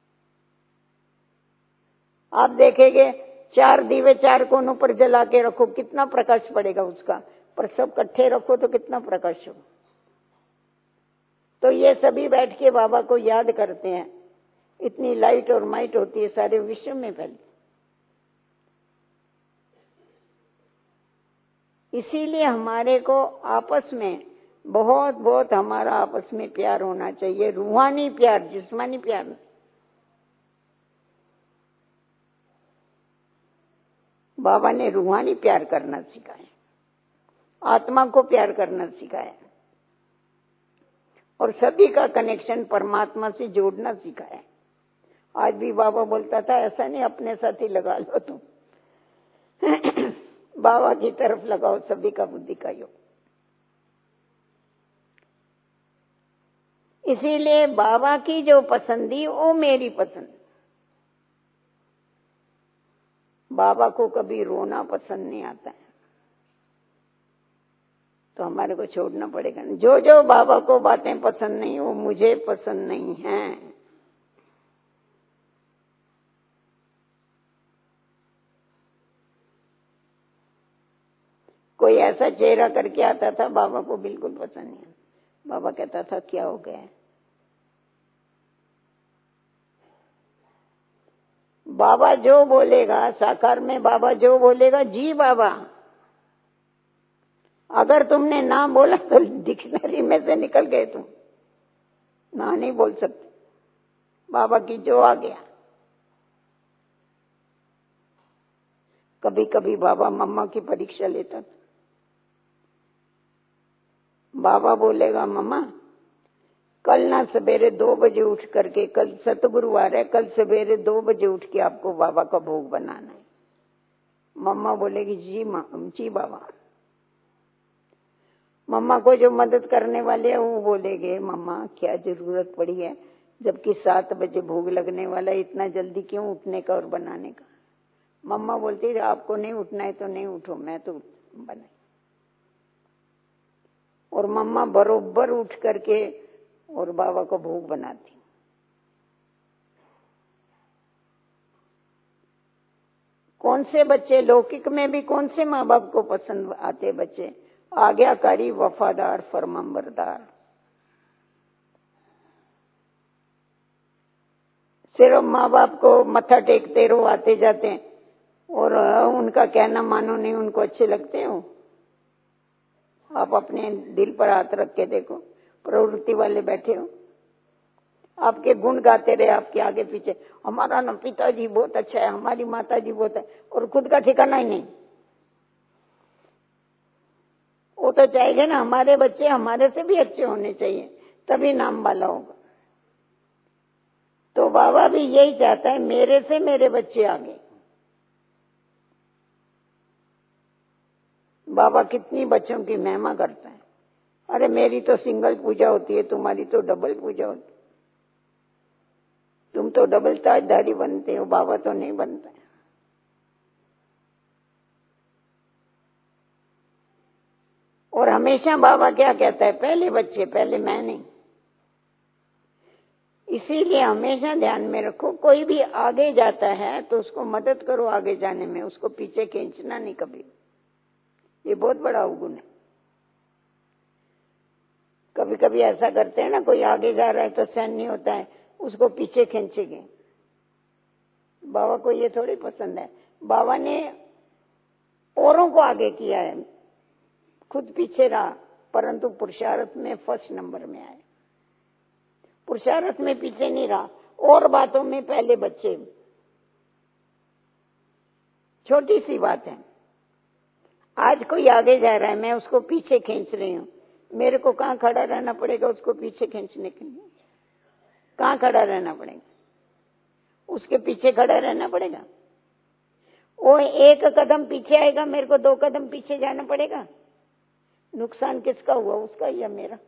आप देखेंगे 4 दीवे 4 कोनों पर जला के रखो, कितना प्रकाश पड़ेगा उसका, पर सब इकट्ठे रखो तो कितना प्रकाश हो। तो ये सभी बैठ के बाबा को याद करते हैं। इतनी लाइट और माइट होती है सारे विश्व में फैलती। इसीलिए हमारे को आपस में बहुत बहुत हमारा आपस में प्यार होना चाहिए, रूहानी प्यार, जिस्मानी प्यार नहीं। बाबा ने रूहानी प्यार करना सिखाया, आत्मा को प्यार करना सिखाया और सभी का कनेक्शन परमात्मा से जोड़ना सिखाया। आज भी बाबा बोलता था ऐसा नहीं अपने साथ ही लगा लो तुम, बाबा की तरफ लगाओ, सभी का बुद्धि का योग। इसीलिए बाबा की जो पसंदी वो मेरी पसंद। बाबा को कभी रोना पसंद नहीं आता है, तो हमारे को छोड़ना पड़ेगा। जो जो बाबा को बातें पसंद नहीं वो मुझे पसंद नहीं है। कोई ऐसा चेहरा करके आता था बाबा को बिल्कुल पसंद नहीं। बाबा कहता था क्या हो गया? बाबा जो बोलेगा, साकार में बाबा जो बोलेगा, जी बाबा। अगर तुमने ना बोला तो डिक्शनरी में से निकल गए तुम, ना नहीं बोल सकते। बाबा की जो आ गया। कभी कभी बाबा मम्मा की परीक्षा लेता था। बाबा बोलेगा मम्मा कल ना सवेरे 2 बजे उठ करके, कल सतगुरुवार है, कल सवेरे 2 बजे उठ के आपको बाबा का भोग बनाना है। मम्मा बोलेगी जी बाबा। मम्मा को जो मदद करने वाले हैं वो बोलेंगे मम्मा क्या जरूरत पड़ी है, जबकि 7 बजे भोग लगने वाला है, इतना जल्दी क्यों उठने का और बनाने का? मम्मा बोलती है आपको नहीं उठना है तो नहीं उठो, मैं तो बनाई। और मम्मा बरोबर उठ करके और बाबा को भोग बनाती। कौन से बच्चे लौकिक में भी कौन से माँ बाप को पसंद आते बच्चे? आज्ञाकारी, वफादार, फरमाबरदार। सिर्फ माँ बाप को मत्था टेकते रहो, आते जाते और उनका कहना मानो नहीं, उनको अच्छे लगते हो? आप अपने दिल पर हाथ रख के देखो, प्रवृत्ति वाले बैठे हो, आपके गुण गाते रहे आपके आगे पीछे, हमारा ना पिताजी बहुत अच्छा है, हमारी माताजी बहुत है, और खुद का ठिकाना ही नहीं। वो तो चाहेगा ना हमारे बच्चे हमारे से भी अच्छे होने चाहिए, तभी नाम वाला होगा। तो बाबा भी यही चाहता है मेरे से मेरे बच्चे आगे। बाबा कितनी बच्चों की महिमा करता है। अरे मेरी तो सिंगल पूजा होती है, तुम्हारी तो डबल पूजा होती है। तुम तो डबल ताजधारी बनते हो, बाबा तो नहीं बनता है। और हमेशा बाबा क्या कहता है? पहले बच्चे, पहले मैं नहीं। इसीलिए हमेशा ध्यान में रखो, कोई भी आगे जाता है तो उसको मदद करो आगे जाने में, उसको पीछे खींचना नहीं कभी। ये बहुत बड़ा अवगुण है। कभी कभी ऐसा करते हैं ना, कोई आगे जा रहा है तो सहन नहीं होता है, उसको पीछे खींचेंगे। बाबा को ये थोड़ी पसंद है। बाबा ने औरों को आगे किया है, खुद पीछे रहा, परंतु पुरुषार्थ में फर्स्ट नंबर में आए। पुरुषार्थ में पीछे नहीं रहा, और बातों में पहले बच्चे। छोटी सी बात है, आज कोई आगे जा रहा है, मैं उसको पीछे खींच रही हूँ, मेरे को कहाँ खड़ा रहना पड़ेगा उसको पीछे खींचने के लिए? कहाँ खड़ा रहना पड़ेगा? उसके पीछे खड़ा रहना पड़ेगा। वो एक कदम पीछे आएगा, मेरे को 2 कदम पीछे जाना पड़ेगा। नुकसान किसका हुआ, उसका या मेरा?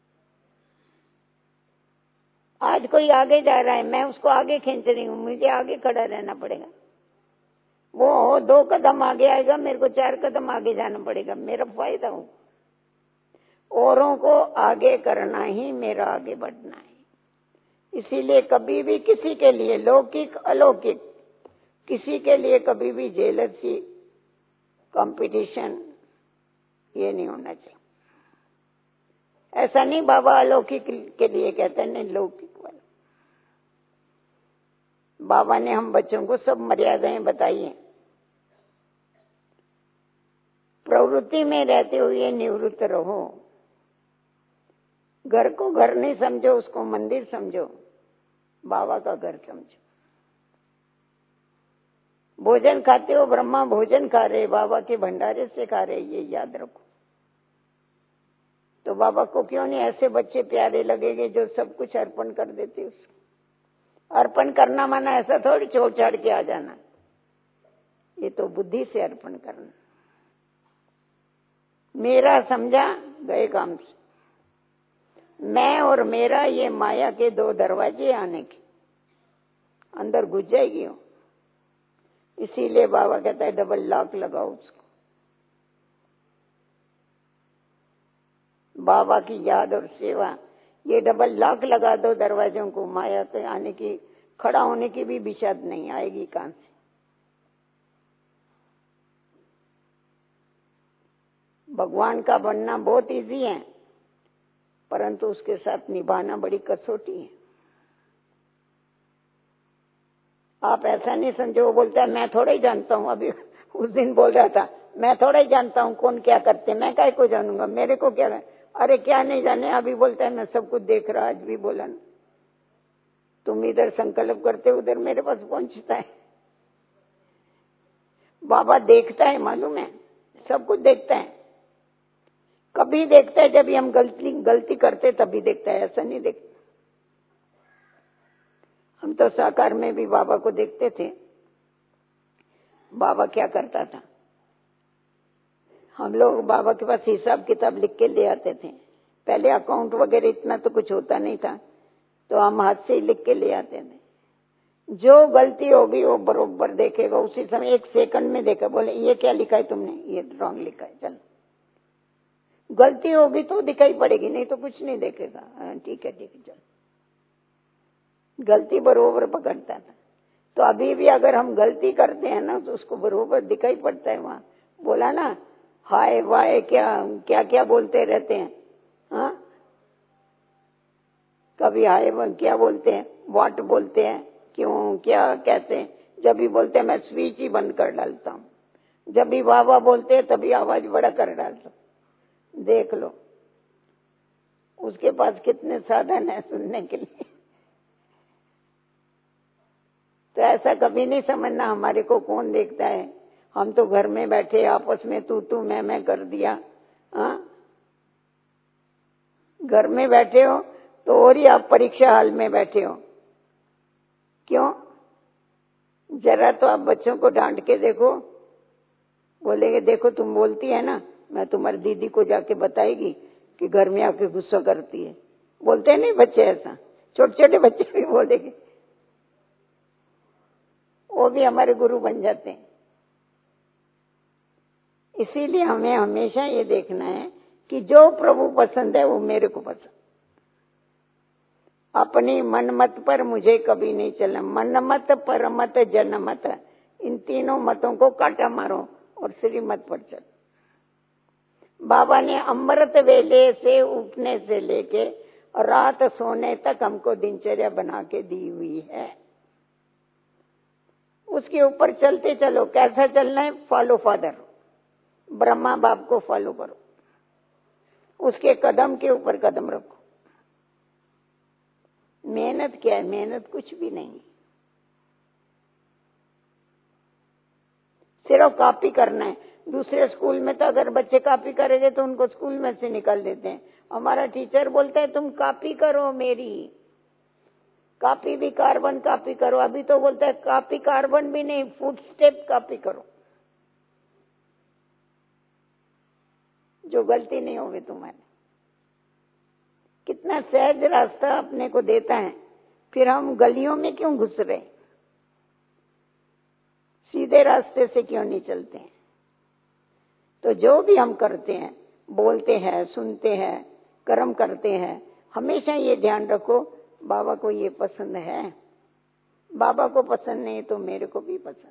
आज कोई आगे जा रहा है, मैं उसको आगे खींच रही हूँ, मुझे आगे खड़ा रहना पड़ेगा। वो 2 कदम आगे आएगा, मेरे को 4 कदम आगे जाना पड़ेगा, मेरा फायदा हो। औरों को आगे करना ही मेरा आगे बढ़ना है। इसीलिए कभी भी किसी के लिए, लौकिक अलौकिक, किसी के लिए कभी भी जेलसी, कंपटीशन ये नहीं होना चाहिए। ऐसा नहीं बाबा अलौकिक के लिए कहते हैं, नहीं लौकिक वाला। बाबा ने हम बच्चों को सब मर्यादाएं बताई हैं। प्रवृत्ति में रहते हुए निवृत्त रहो। घर को घर नहीं समझो, उसको मंदिर समझो, बाबा का घर समझो। भोजन खाते हो, ब्रह्मा भोजन खा रहे, बाबा के भंडारे से खा रहे, ये याद रखो। तो बाबा को क्यों नहीं ऐसे बच्चे प्यारे लगेंगे जो सब कुछ अर्पण कर देते उसको। अर्पण करना माना ऐसा थोड़ी छोड़ छाड़ के आ जाना, ये तो बुद्धि से अर्पण करना। मेरा समझा गए काम से। मैं और मेरा ये माया के 2 दरवाजे आने के, अंदर घुस जाएगी हो। इसीलिए बाबा कहता है डबल लॉक लगाओ उसको। बाबा की याद और सेवा, ये डबल लॉक लगा दो दरवाजों को, माया के आने की, खड़ा होने की भी बिशाद नहीं आएगी कहां से। भगवान का बनना बहुत इजी है, परंतु उसके साथ निभाना बड़ी कसौटी है। आप ऐसा नहीं समझो, वो बोलता है मैं थोड़ा ही जानता हूं। अभी उस दिन बोल रहा था मैं थोड़ा ही जानता हूं कौन क्या करते, मैं काय को जानूंगा, मेरे को क्या है? अरे क्या नहीं जाने, अभी बोलता है मैं सब कुछ देख रहा। आज भी बोला ना, तुम इधर संकल्प करते उधर मेरे पास पहुंचता है। बाबा देखता है, मालूम है, सब कुछ देखता है। कभी देखता है जब हम गलती करते तभी देखता है, ऐसा नहीं देखता। हम तो साकार में भी बाबा को देखते थे। बाबा क्या करता था, हम लोग बाबा के पास हिसाब किताब लिख के ले आते थे। पहले अकाउंट वगैरह इतना तो कुछ होता नहीं था, तो हम हाथ से ही लिख के ले आते थे। जो गलती होगी वो बरोबर देखेगा, उसी समय 1 सेकंड में देखा, बोले ये क्या लिखा है तुमने, ये रॉन्ग लिखा है, चलो। गलती होगी तो दिखाई पड़ेगी, नहीं तो कुछ नहीं देखेगा। ठीक है चलो। गलती बरोबर पकड़ता था। तो अभी भी अगर हम गलती करते हैं ना तो उसको बरोबर दिखाई पड़ता है। वहां बोला ना, हाय वाय क्या क्या बोलते रहते हैं। हाँ, कभी हाय क्या बोलते हैं, व्हाट बोलते हैं, क्यों क्या कहते हैं। जब भी बोलते हैं मैं स्विच ही बंद कर डालता हूं। जब भी बाबा बोलते हैं तभी आवाज बड़ा कर डालता हूं। देख लो उसके पास कितने साधन है सुनने के लिए। तो ऐसा कभी नहीं समझना हमारे को कौन देखता है। हम तो घर में बैठे आपस में तू मैं कर दिया। हाँ, घर में बैठे हो तो और ही आप परीक्षा हाल में बैठे हो। क्यों? जरा तो आप बच्चों को डांट के देखो, बोलेंगे देखो तुम बोलती है ना, मैं तुम्हारी दीदी को जाके बताएगी कि घर में आके गुस्सा करती है। बोलते नहीं बच्चे ऐसा, छोटे छोटे बच्चे भी बोलेंगे, वो भी हमारे गुरु बन जाते हैं। इसीलिए हमें हमेशा ये देखना है कि जो प्रभु पसंद है वो मेरे को पसंद। अपनी मनमत पर मुझे कभी नहीं चलना। मनमत, परमत, जनमत, इन तीनों मतों को काटा मारो और श्रीमत पर चल। बाबा ने अमृत वेले से उठने से लेके रात सोने तक हमको दिनचर्या बना के दी हुई है। उसके ऊपर चलते चलो। कैसा चलना है? फॉलो फादर, ब्रह्मा बाप को फॉलो करो, उसके कदम के ऊपर कदम रखो। मेहनत क्या है? मेहनत कुछ भी नहीं, सिर्फ कॉपी करना है। दूसरे स्कूल में तो अगर बच्चे कॉपी करेंगे तो उनको स्कूल में से निकाल देते हैं। हमारा टीचर बोलता है तुम कॉपी करो मेरी, कॉपी भी कार्बन कॉपी करो, अभी तो बोलता है कॉपी कार्बन भी नहीं, फुटस्टेप कॉपी करो, जो गलती नहीं होगी तुम्हारी। कितना सहज रास्ता अपने को देता है, फिर हम गलियों में क्यों घुस रहे, सीधे रास्ते से क्यों नहीं चलते हैं। तो जो भी हम करते हैं, बोलते हैं, सुनते हैं, कर्म करते हैं, हमेशा ये ध्यान रखो बाबा को ये पसंद है, बाबा को पसंद नहीं तो मेरे को भी पसंद।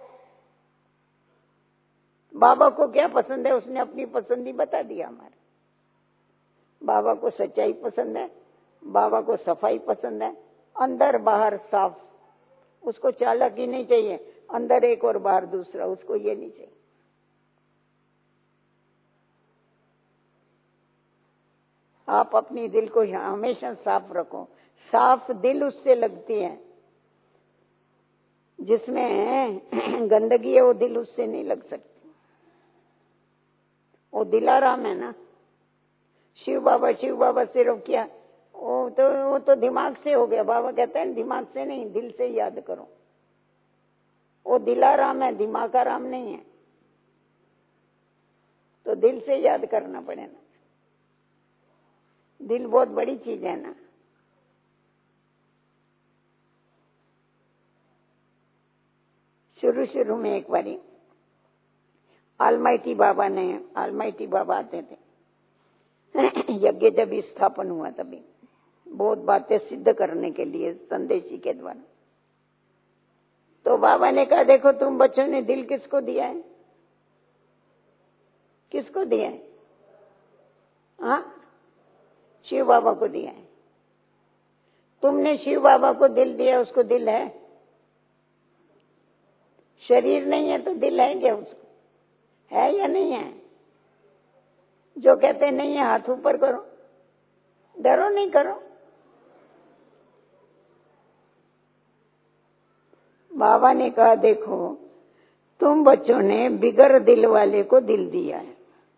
बाबा को क्या पसंद है, उसने अपनी पसंद ही बता दिया हमारे। बाबा को सच्चाई पसंद है, बाबा को सफाई पसंद है, अंदर बाहर साफ। उसको चालाकी नहीं चाहिए, अंदर एक और बाहर दूसरा, उसको ये नहीं चाहिए। आप अपनी दिल को हमेशा साफ रखो। साफ दिल उससे लगती है, जिसमें गंदगी है वो दिल उससे नहीं लग सकती। वो दिलाराम है ना। शिव बाबा सिर्फ क्या, वो तो दिमाग से हो गया। बाबा कहते हैं दिमाग से नहीं, दिल से याद करो। वो दिलाराम है, दिमाग का राम नहीं है। तो दिल से याद करना पड़ेगा। दिल बहुत बड़ी चीज है ना। शुरू में एक बारी आलमाइटी बाबा आते थे यज्ञ जब स्थापन हुआ, तभी बहुत बातें सिद्ध करने के लिए संदेशी के द्वारा। तो बाबा ने कहा देखो तुम बच्चों ने दिल किसको दिया है, किसको दिया है? हाँ, शिव बाबा को दिया है। तुमने शिव बाबा को दिल दिया, उसको दिल है? शरीर नहीं है तो दिल है क्या उसको? है या नहीं है? जो कहते नहीं है हाथ ऊपर करो, डरो नहीं, करो। बाबा ने कहा देखो तुम बच्चों ने बिगर दिल वाले को दिल दिया है,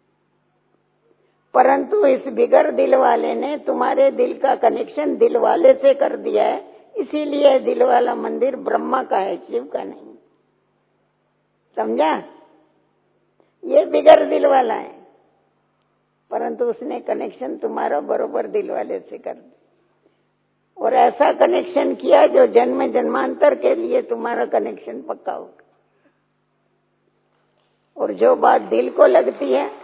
परंतु इस बिगर दिल वाले ने तुम्हारे दिल का कनेक्शन दिल वाले से कर दिया है, इसीलिए दिल वाला मंदिर ब्रह्मा का है, शिव का नहीं। समझा? ये बिगर दिल वाला है, परंतु उसने कनेक्शन तुम्हारा बरोबर दिल वाले से कर दिया, और ऐसा कनेक्शन किया जो जन्म जन्मांतर के लिए तुम्हारा कनेक्शन पक्का होगा। और जो बात दिल को लगती है,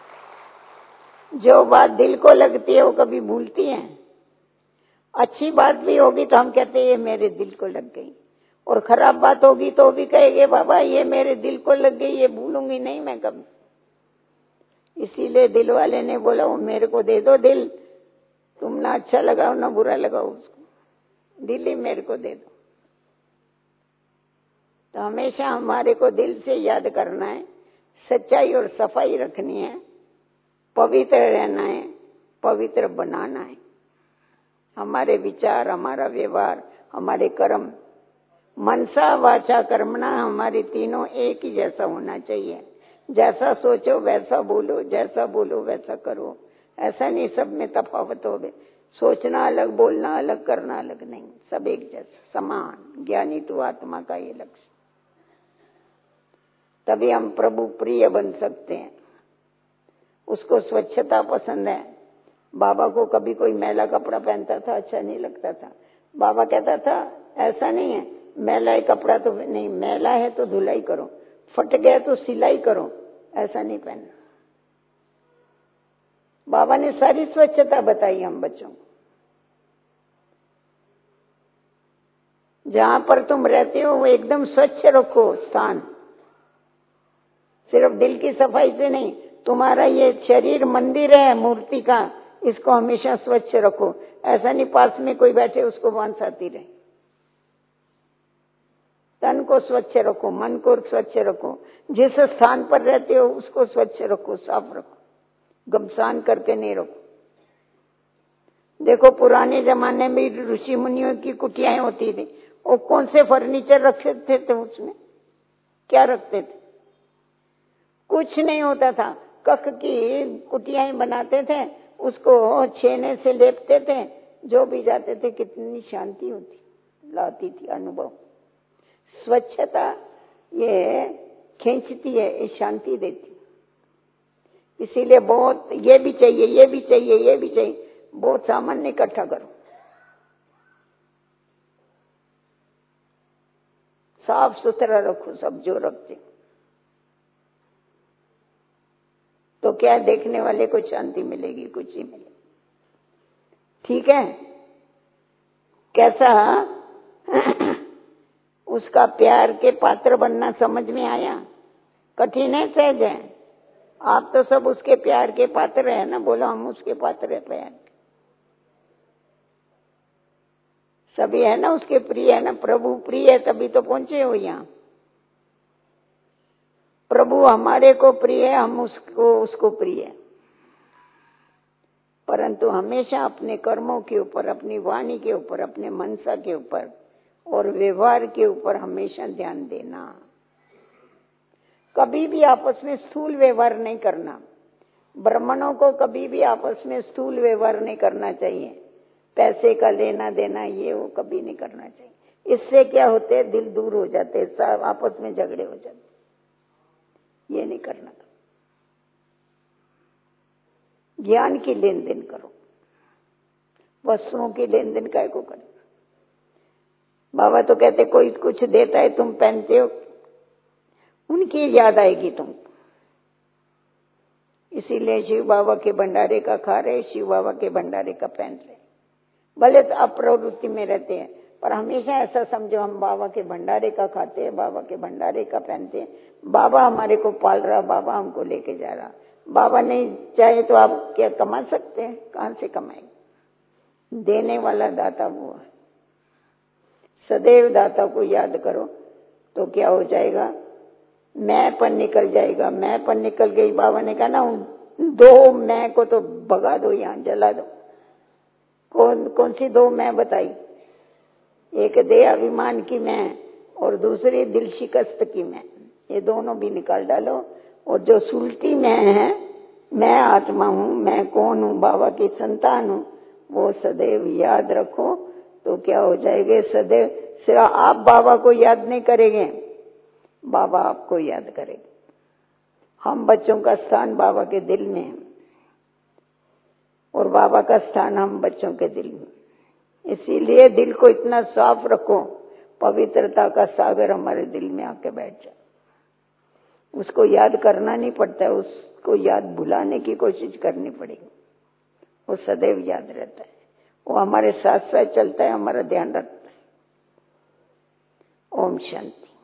वो कभी भूलती है? अच्छी बात भी होगी तो हम कहते हैं ये मेरे दिल को लग गई, और खराब बात होगी तो भी कहेंगे बाबा ये मेरे दिल को लग गई, ये भूलूंगी नहीं मैं कभी। इसीलिए दिल वाले ने बोला वो मेरे को दे दो दिल, तुम ना अच्छा लगाओ ना बुरा लगाओ, उसको दिल ही मेरे को दे दो। तो हमेशा हमारे को दिल से याद करना है, सच्चाई और सफाई रखनी है, पवित्र रहना है, पवित्र बनाना है। हमारे विचार, हमारा व्यवहार, हमारे कर्म, मनसा वाचा कर्मणा, हमारे तीनों एक ही जैसा होना चाहिए। जैसा सोचो वैसा बोलो, जैसा बोलो वैसा करो। ऐसा नहीं सब में तफावत हो गए, सोचना अलग, बोलना अलग, करना अलग नहीं, सब एक जैसा समान। ज्ञानी तो आत्मा का ये लक्ष्य, तभी हम प्रभु प्रिय बन सकते हैं। उसको स्वच्छता पसंद है। बाबा को कभी कोई मैला कपड़ा पहनता था अच्छा नहीं लगता था। बाबा कहता था ऐसा नहीं है, मैला कपड़ा तो नहीं, मैला है तो धुलाई करो, फट गया तो सिलाई करो, ऐसा नहीं पहनना। बाबा ने सारी स्वच्छता बताई हम बच्चों को। जहां पर तुम रहते हो वो एकदम स्वच्छ रखो स्थान, सिर्फ दिल की सफाई से नहीं। तुम्हारा ये शरीर मंदिर है मूर्ति का, इसको हमेशा स्वच्छ रखो। ऐसा नहीं पास में कोई बैठे उसको वांस आती रहे। तन को स्वच्छ रखो, मन को स्वच्छ रखो, जिस स्थान पर रहते हो उसको स्वच्छ रखो, साफ रखो, गमसान करके नहीं रखो। देखो पुराने जमाने में ऋषि मुनियों की कुटियाएं होती थी, वो कौन से फर्नीचर रखते थे उसमें, क्या रखते थे? कुछ नहीं होता था। कख की कुटियाएं बनाते थे, उसको छेने से लेपते थे, जो भी जाते थे कितनी शांति होती, लाती थी अनुभव। स्वच्छता ये खींचती है, ये शांति देती। इसीलिए बहुत ये भी चाहिए, ये भी चाहिए, ये भी चाहिए, बहुत सामान इकट्ठा करो। साफ सुथरा रखो सब जो रखते, तो क्या देखने वाले को शांति मिलेगी, कुछ ही मिलेगी। ठीक है, कैसा उसका प्यार के पात्र बनना समझ में आया? कठिन है, सहज है? आप तो सब उसके प्यार के पात्र है ना, बोलो हम उसके पात्र है प्यार के। सभी है ना उसके प्रिय है ना, प्रभु प्रिय है तभी तो पहुंचे हो यहाँ। प्रभु हमारे को प्रिय है, हम उसको प्रिय है, परंतु हमेशा अपने कर्मों के ऊपर, अपनी वाणी के ऊपर, अपने मनसा के ऊपर और व्यवहार के ऊपर हमेशा ध्यान देना। कभी भी आपस में स्थूल व्यवहार नहीं करना। ब्राह्मणों को कभी भी आपस में स्थूल व्यवहार नहीं करना चाहिए। पैसे का लेना देना ये वो कभी नहीं करना चाहिए। इससे क्या होते है, दिल दूर हो जाते, सब आपस में झगड़े हो जाते, ये नहीं करना। ज्ञान की लेन देन करो, वस्तुओं की लेन देन काय को करो। बाबा तो कहते कोई कुछ देता है, तुम पहनते हो, उनकी याद आएगी तुमको। इसीलिए शिव बाबा के भंडारे का खा रहे, शिव बाबा के भंडारे का पहन रहे। भले तो अप्रवृत्ति में रहते हैं, पर हमेशा ऐसा समझो हम बाबा के भंडारे का खाते हैं, बाबा के भंडारे का पहनते हैं। बाबा हमारे को पाल रहा, बाबा हमको लेके जा रहा। बाबा नहीं चाहे तो आप क्या कमा सकते हैं? कहां से कमाएंगे? देने वाला दाता वो है। सदैव दाता को याद करो तो क्या हो जाएगा, मैं पर निकल जाएगा। मैं पर निकल गई, बाबा ने कहा ना, दो मैं को तो भगा दो, यहां जला दो। कौन सी दो मैं बताई? एक देह अभिमान की मैं और दूसरी दिल शिकस्त की मैं, ये दोनों भी निकाल डालो। और जो सुलटी मैं है, मैं आत्मा हूं, मैं कौन हूं, बाबा की संतान हूं, वो सदैव याद रखो तो क्या हो जाएगा, सदैव सिर्फ आप बाबा को याद नहीं करेंगे, बाबा आपको याद करेंगे। हम बच्चों का स्थान बाबा के दिल में है और बाबा का स्थान हम बच्चों के दिल में। इसीलिए दिल को इतना साफ रखो, पवित्रता का सागर हमारे दिल में आके बैठ जाए। उसको याद करना नहीं पड़ता है, उसको याद भुलाने की कोशिश करनी पड़ेगी। वो सदैव याद रहता है, वो हमारे साथ साथ चलता है, हमारा ध्यान रखता है। ओम शांति।